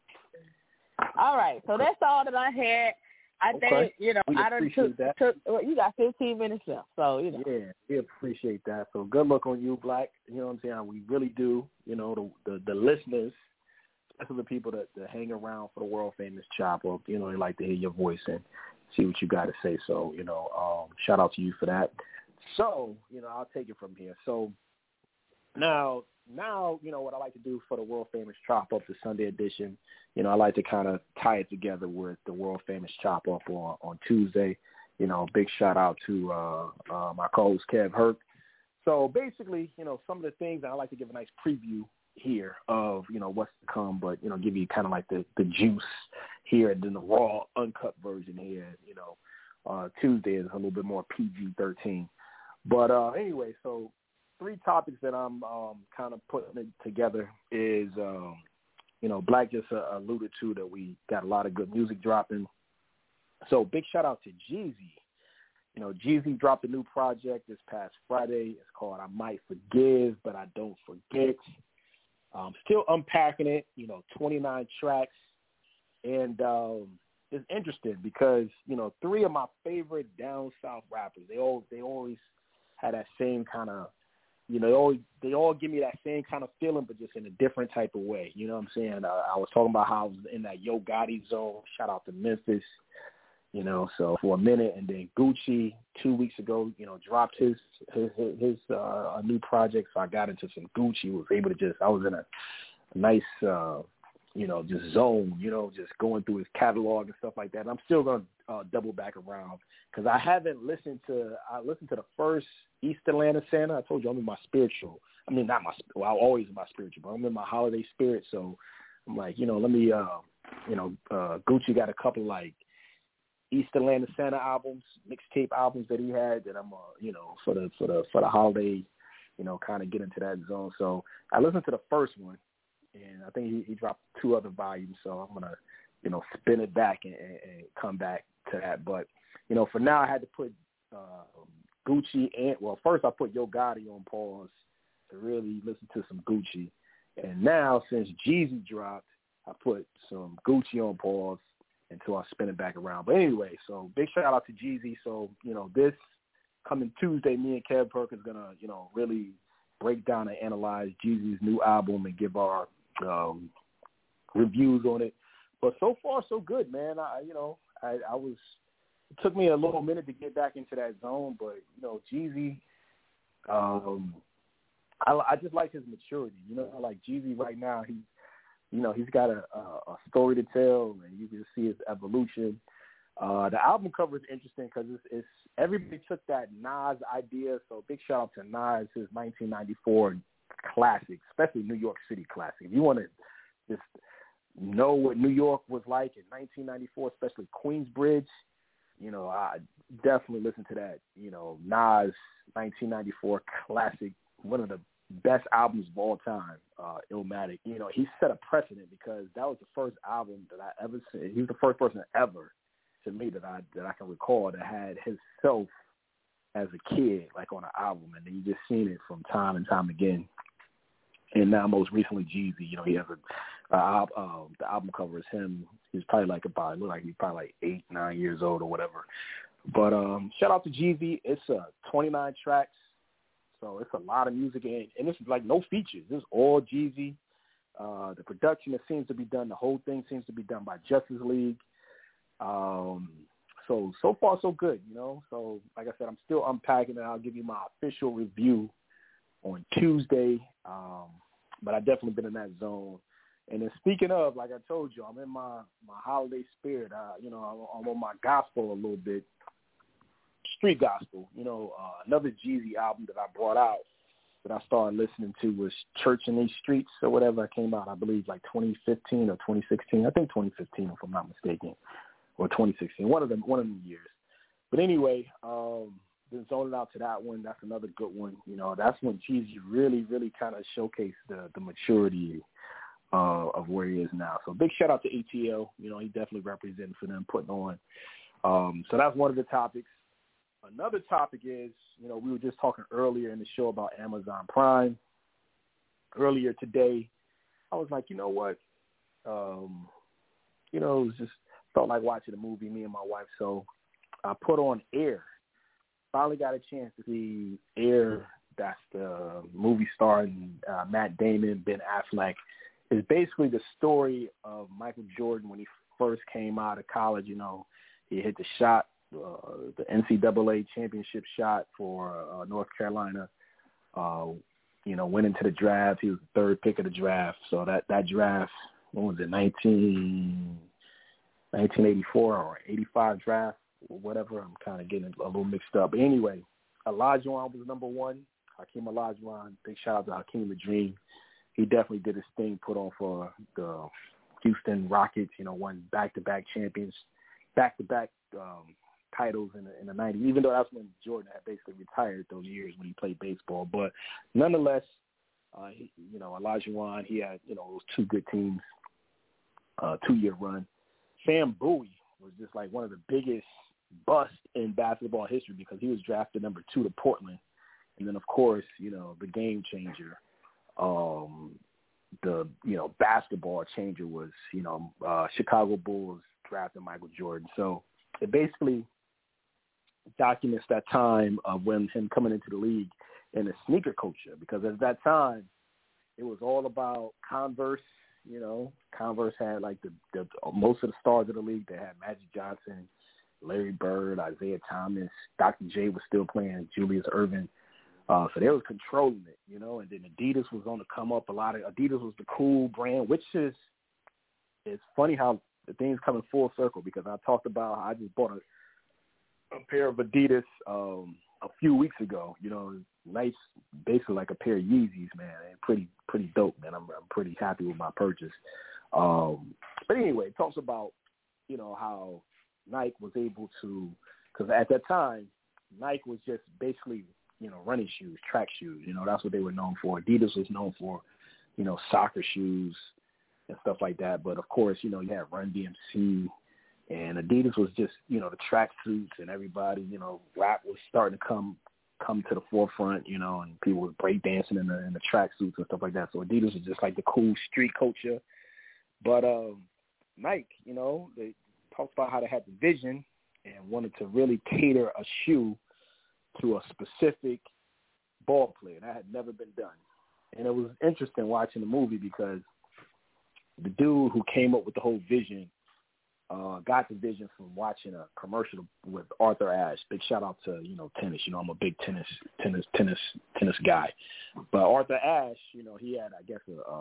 All right. So that's all that I had. I
okay.
think, you know,
we
I done took,
that.
took well, you got fifteen minutes left. So, you know.
Yeah, we appreciate that. So good luck on you, Black. You know what I'm saying? We really do. You know, the the, the listeners, especially the people that, that hang around for the world famous Chop Up, you know, they like to hear your voice and see what you got to say. So, you know, um, shout out to you for that. So, you know, I'll take it from here. So now, now, you know, what I like to do for the world famous Chop Up, the Sunday edition, you know, I like to kind of tie it together with the world famous Chop Up on, on Tuesday. You know, big shout out to uh, uh, my co-host Kev Herc. So basically, you know, some of the things, I like to give a nice preview here of, you know, what's to come, but, you know, give you kind of like the, the juice here and then the raw, uncut version here. You know, uh, Tuesday is a little bit more P G thirteen. But uh, anyway, so three topics that I'm um, kind of putting together is, um, you know, Black just uh, alluded to that we got a lot of good music dropping. So big shout out to Jeezy. You know, Jeezy dropped a new project this past Friday. It's called I Might Forgive, But I Don't Forget. Um, still unpacking it, you know, twenty-nine tracks. And um, it's interesting because, you know, three of my favorite down south rappers, they all they always had that same kind of, you know, they all, they all give me that same kind of feeling, but just in a different type of way. You know what I'm saying? Uh, I was talking about how I was in that Yo Gotti zone. Shout out to Memphis, you know, so for a minute. And then Gucci, two weeks ago, you know, dropped his his, his uh, a new project. So I got into some Gucci, was able to just, I was in a, a nice, uh, you know, just zone, you know, just going through his catalog and stuff like that. And I'm still going to uh, double back around because I haven't listened to, I listened to the first East Atlanta Santa. I told you I'm in my spiritual. I mean, not my, well, I'm always in my spiritual, but I'm in my holiday spirit. So I'm like, you know, let me, uh, you know, uh, Gucci got a couple like East Atlanta Santa albums, mixtape albums that he had that I'm, uh, you know, for the, for the, for the holiday, you know, kind of get into that zone. So I listened to the first one. And I think he, he dropped two other volumes, so I'm going to, you know, spin it back and, and, and come back to that. But, you know, for now I had to put uh, Gucci and, well, first I put Yo Gotti on pause to really listen to some Gucci. And now since Jeezy dropped, I put some Gucci on pause until I spin it back around. But anyway, so big shout out to Jeezy. So, you know, this coming Tuesday, me and Kev Perkins going to, you know, really break down and analyze Jeezy's new album and give our um, reviews on it. But so far, so good, man. I, you know, I, I was, it took me a little minute to get back into that zone, but, you know, Jeezy, um, I, I just like his maturity. You know, like Jeezy right now, he's, you know, he's got a, a, a story to tell, and you can see his evolution. Uh, the album cover is interesting because it's, it's everybody took that Nas idea. So big shout out to Nas, his nineteen ninety-four classic, especially New York City classic. If you want to just know what New York was like in nineteen ninety-four, especially Queensbridge, you know, I definitely listen to that. You know, Nas nineteen ninety-four classic, one of the best albums of all time, uh, Illmatic. You know, he set a precedent because that was the first album that I ever seen. He was the first person ever to me that I that I can recall that had himself as a kid like on an album, and you just seen it from time and time again. And now most recently Jeezy, you know, he has a uh, uh, the album cover is him. He's probably like about look like he's probably like eight nine years old or whatever. But um, shout out to Jeezy. It's uh, twenty-nine tracks, so it's a lot of music, and, and it's like no features. It's all Jeezy. Uh, the production that seems to be done, the whole thing seems to be done by Justice League. Um, so, so far so good, you know. So, like I said, I'm still unpacking it. I'll give you my official review on Tuesday. Um, but I've definitely been in that zone. And then speaking of, like I told you, I'm in my, my holiday spirit. Uh, you know, I'm, I'm on my gospel a little bit, street gospel. You know, uh, another Jeezy album that I brought out that I started listening to was Church in These Streets or whatever. It came out, I believe, like twenty fifteen or twenty sixteen. I think twenty fifteen, if I'm not mistaken. Or twenty sixteen, one of them, one of them years. But anyway, um, been zoning out to that one. That's another good one. You know, that's when Jeezy really, really kind of showcased the, the maturity uh, of where he is now. So big shout out to A T L. You know, he definitely representing for them, putting on. Um, so that's one of the topics. Another topic is, you know, we were just talking earlier in the show about Amazon Prime. Earlier today, I was like, you know what? Um, you know, it was just felt like watching a movie, me and my wife. So I put on Air. Finally got a chance to see Air. That's the movie starring uh, Matt Damon, Ben Affleck. It's basically the story of Michael Jordan when he first came out of college. You know, he hit the shot, uh, the N C double A championship shot for uh, North Carolina. Uh, you know, went into the draft. He was the third pick of the draft. So that, that draft, what was it, nineteen, nineteen eighty-four or eighty-five draft or whatever. I'm kind of getting a little mixed up. But anyway, Olajuwon was number one. Hakeem Olajuwon, big shout out to Hakeem the Dream. He definitely did his thing, put on for the Houston Rockets, you know, won back-to-back champions, back-to-back um, titles in the, in the nineties, even though that's when Jordan had basically retired those years when he played baseball. But nonetheless, uh, he, you know, Olajuwon, he had, you know, those two good teams, uh, two-year run. Sam Bowie was just like one of the biggest busts in basketball history because he was drafted number two to Portland. And then, of course, you know, the game changer, um, the, you know, basketball changer was, you know, uh, Chicago Bulls drafting Michael Jordan. So it basically documents that time of when him coming into the league and the sneaker culture, because at that time it was all about Converse. You know, Converse had like the, the most of the stars of the league. They had Magic Johnson, Larry Bird, Isaiah Thomas, Doctor J was still playing, Julius Erving. Uh, so they were controlling it, you know, and then Adidas was on the come up. A lot of Adidas was the cool brand, which is, it's funny how the things coming full circle, because I talked about how I just bought a, a pair of Adidas um, a few weeks ago, you know, nice, basically like a pair of Yeezys, man, and pretty, pretty dope, man. I'm, I'm pretty happy with my purchase. Um, but anyway, it talks about, you know, how Nike was able to, because at that time, Nike was just basically, you know, running shoes, track shoes. You know, that's what they were known for. Adidas was known for, you know, soccer shoes and stuff like that. But, of course, you know, you had Run D M C, and Adidas was just, you know, the track suits, and everybody, you know, rap was starting to come come to the forefront, you know, and people were breakdancing in the, in the track suits and stuff like that. So Adidas was just like the cool street culture. But um, Nike, you know, they talked about how they had the vision and wanted to really cater a shoe to a specific ball player. That had never been done. And it was interesting watching the movie because the dude who came up with the whole vision uh, got the vision from watching a commercial with Arthur Ashe. Big shout out to, you know, tennis. You know, I'm a big tennis, tennis, tennis, tennis guy. But Arthur Ashe, you know, he had, I guess, a,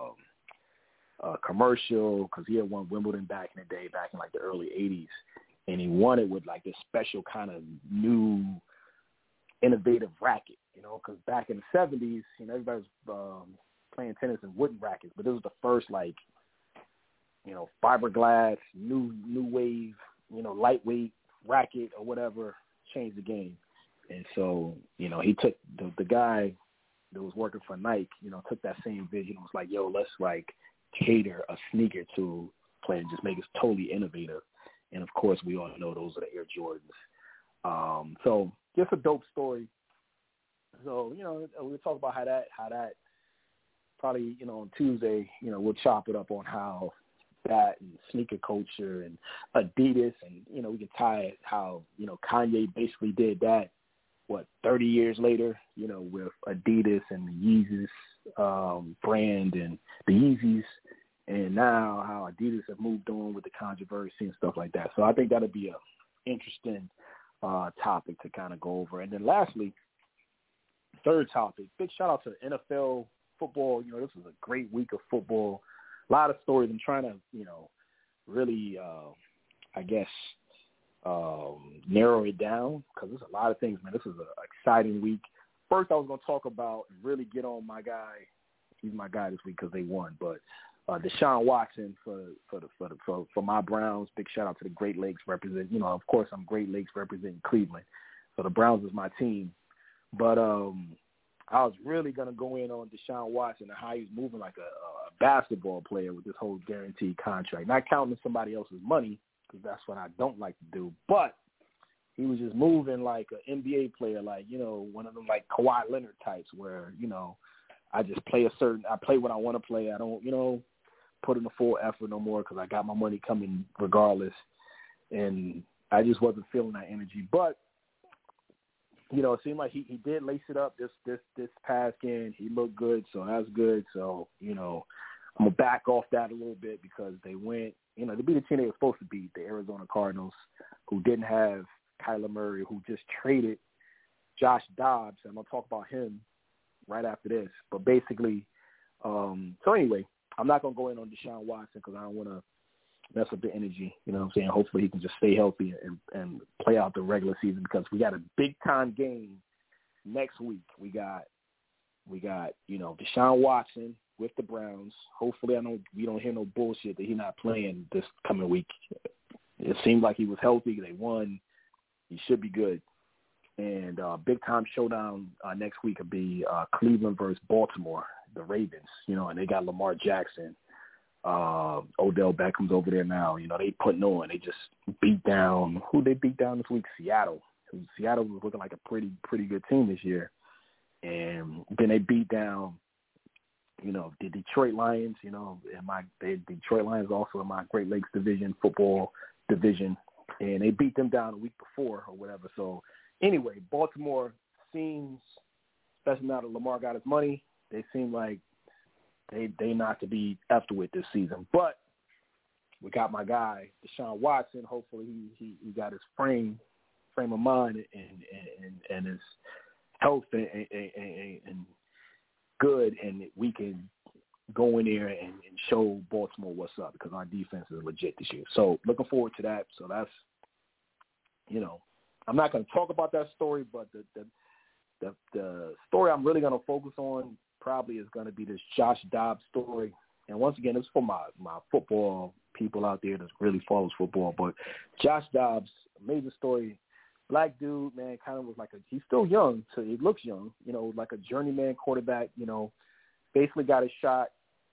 a, a commercial because he had won Wimbledon back in the day, back in like the early eighties. And he won it with like this special kind of new innovative racket, you know, because back in the seventies, you know, everybody was um, playing tennis in wooden rackets, but this was the first, like, you know, fiberglass, new new wave, you know, lightweight racket or whatever, changed the game. And so, you know, he took the, the guy that was working for Nike, you know, took that same vision and was like, yo, let's, like, cater a sneaker to play and just make it totally innovative. And, of course, we all know those are the Air Jordans. Um, so just a dope story. So, you know, we'll talk about how that, how that probably, you know, on Tuesday, you know, we'll chop it up on how that and sneaker culture and Adidas, and, you know, we can tie it how, you know, Kanye basically did that, what, thirty years later, you know, with Adidas and the Yeezus um, brand and the Yeezys, and now how Adidas have moved on with the controversy and stuff like that. So I think that'll be a interesting uh, topic to kind of go over. And then lastly, third topic, big shout out to N F L football. You know, this was a great week of football. A lot of stories. I'm trying to, you know, really, uh, I guess, um, narrow it down because there's a lot of things, man. This is an exciting week. First, I was going to talk about and really get on my guy. He's my guy this week because they won. But uh, Deshaun Watson for for the for the for, for my Browns. Big shout out to the Great Lakes represent. You know, of course, I'm Great Lakes representing Cleveland. So the Browns is my team. But um, I was really going to go in on Deshaun Watson and how he's moving like a, a basketball player with this whole guaranteed contract. Not counting somebody else's money, because that's what I don't like to do. But he was just moving like an N B A player, like, you know, one of them like Kawhi Leonard types where, you know, I just play a certain – I play what I want to play. I don't, you know, put in the full effort no more because I got my money coming regardless. And I just wasn't feeling that energy. But, you know, it seemed like he, he did lace it up this, this, this past game. He looked good, so that's good. So, you know, I'm going to back off that a little bit because they went – you know, they beat the team they were supposed to beat, the Arizona Cardinals, who didn't have Kyler Murray, who just traded Josh Dobbs. And I'm going to talk about him right after this. But basically, um, so anyway, I'm not going to go in on Deshaun Watson because I don't want to mess up the energy. You know what I'm saying? Hopefully he can just stay healthy and, and play out the regular season because we got a big-time game next week. We got, we got, you know, Deshaun Watson with the Browns. Hopefully I don't, we don't hear no bullshit that he's not playing this coming week. It seemed like he was healthy. They won. He should be good. And uh, big-time showdown uh, next week will be uh, Cleveland versus Baltimore, the Ravens, you know, and they got Lamar Jackson. Uh, Odell Beckham's over there now. You know, they putting on. They just beat down. Who they beat down this week? Seattle. Seattle was looking like a pretty, pretty good team this year. And then they beat down, you know, the Detroit Lions, you know, and my they, Detroit Lions also in my Great Lakes Division, football division. And they beat them down a week before or whatever. So, anyway, Baltimore seems, especially now that Lamar got his money, they seem like they they not to be effed with this season. But we got my guy, Deshaun Watson. Hopefully he he, he got his frame frame of mind and and, and his health and, and, and, and good, and we can go in there and, and show Baltimore what's up because our defense is legit this year. So looking forward to that. So that's, you know, I'm not going to talk about that story, but the the, the, the story I'm really going to focus on probably is going to be this Josh Dobbs story. And once again, it's for my, my football people out there that really follows football. But Josh Dobbs, amazing story. Black dude, man, kind of was like a – he's still young, so he looks young, you know, like a journeyman quarterback, you know, basically got a shot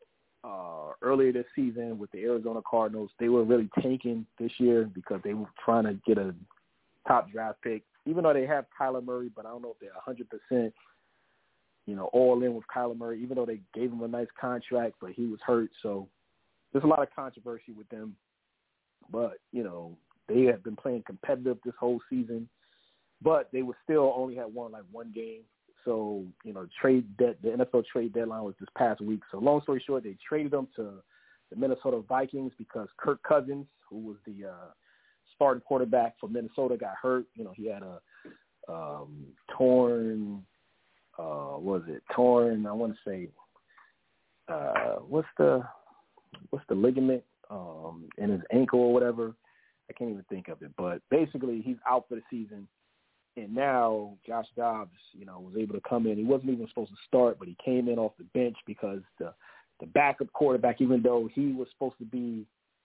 uh, earlier this season with the Arizona Cardinals. They were really tanking this year because they were trying to get a top draft pick, even though they have Kyler Murray, but I don't know if they're one hundred percent, you know, all in with Kyler Murray, even though they gave him a nice contract, but he was hurt. So there's a lot of controversy with them. But, you know, they have been playing competitive this whole season, but they would still only have won like one game. So, you know, trade de- the N F L trade deadline was this past week. So long story short, they traded them to the Minnesota Vikings because Kirk Cousins, who was the uh, starting quarterback for Minnesota, got hurt. You know, he had a um, torn, uh, what was it, torn, I want to say, uh, what's the what's the ligament um, in his ankle or whatever. I can't even think of it. But basically, he's out for the season. And now Josh Dobbs, you know, was able to come in. He wasn't even supposed to start, but he came in off the bench because the the backup quarterback, even though he was supposed to be,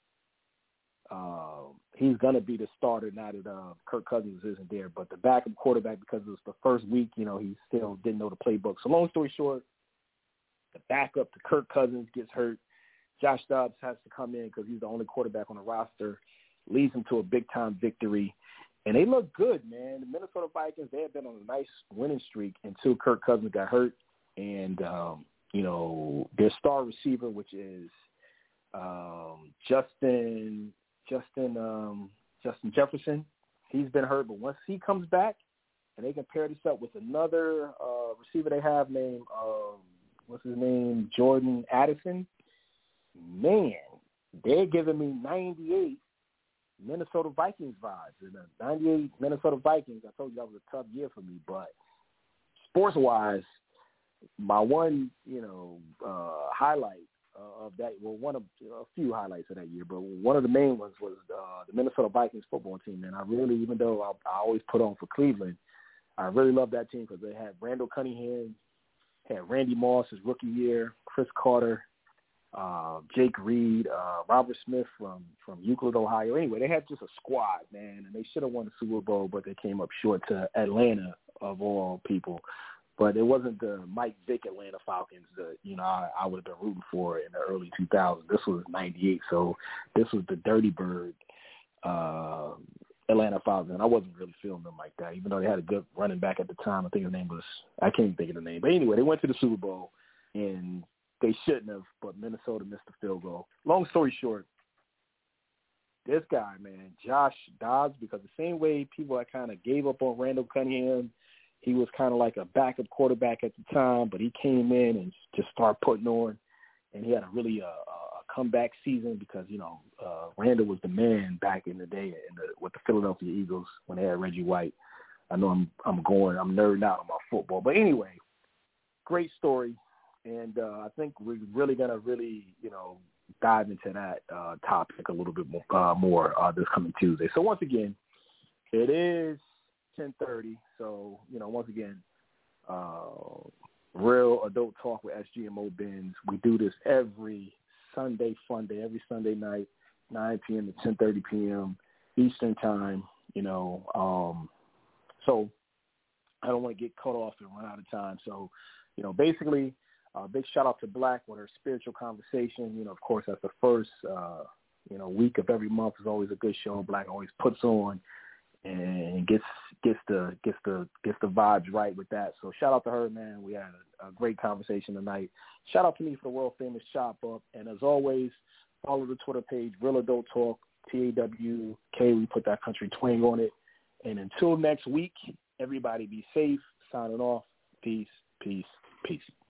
uh, he's going to be the starter now that uh, Kirk Cousins isn't there. But the backup quarterback, because it was the first week, you know, he still didn't know the playbook. So long story short, the backup to Kirk Cousins gets hurt. Josh Dobbs has to come in because he's the only quarterback on the roster, leads him to a big-time victory. And they look good, man. The Minnesota Vikings, they have been on a nice winning streak until Kirk Cousins got hurt. And, um, you know, their star receiver, which is um, Justin Justin um, Justin Jefferson, he's been hurt. But once he comes back and they can pair this up with another uh, receiver they have named, um, what's his name, Jordan Addison, man, they're giving me ninety-eight Minnesota Vikings vibes. And the ninety-eight Minnesota Vikings, I told you that was a tough year for me, but sports-wise, my one, you know, uh, highlight uh, of that, well, one of a few highlights of that year, but one of the main ones was uh, the Minnesota Vikings football team. And I really, even though I, I always put on for Cleveland, I really love that team because they had Randall Cunningham, had Randy Moss his rookie year, Chris Carter, uh, Jake Reed, uh, Robert Smith from, from Euclid, Ohio. Anyway, they had just a squad, man, and they should have won the Super Bowl, but they came up short to Atlanta, of all people. But it wasn't the Mike Vick Atlanta Falcons that, you know, I, I would have been rooting for in the early two thousands. This was ninety-eight, so this was the Dirty Bird uh, Atlanta Falcons. And I wasn't really feeling them like that, even though they had a good running back at the time. I think his name was – I can't even think of the name. But anyway, they went to the Super Bowl, and they shouldn't have, but Minnesota missed the field goal. Long story short, this guy, man, Josh Dobbs, because the same way people that kind of gave up on Randall Cunningham – he was kind of like a backup quarterback at the time, but he came in and just started putting on, and he had a really uh, a comeback season because, you know, uh, Randall was the man back in the day in the, with the Philadelphia Eagles when they had Reggie White. I know I'm I'm going, I'm nerding out on my football. But anyway, great story, and uh, I think we're really going to really, you know, dive into that uh, topic a little bit more, uh, more uh, this coming Tuesday. So once again, it is ten thirty. So, you know, once again, uh, real adult talk with S G M O Benz. We do this every Sunday, fun day, every Sunday night, nine p.m. to ten thirty p.m. Eastern time, you know. Um, so I don't want to get cut off and run out of time. So, you know, basically, uh, big shout out to Black with her spiritual conversation. You know, of course, that's the first, uh, you know, week of every month is always a good show. Black always puts on and gets gets the gets the gets the vibes right with that. So shout out to her, man. We had a, a great conversation tonight. Shout out to me for the world famous Chop Up, and as always, follow the Twitter page Real Adult Talk T A W K. We put that country twang on it. And until next week, everybody be safe. Signing off. Peace, peace, peace.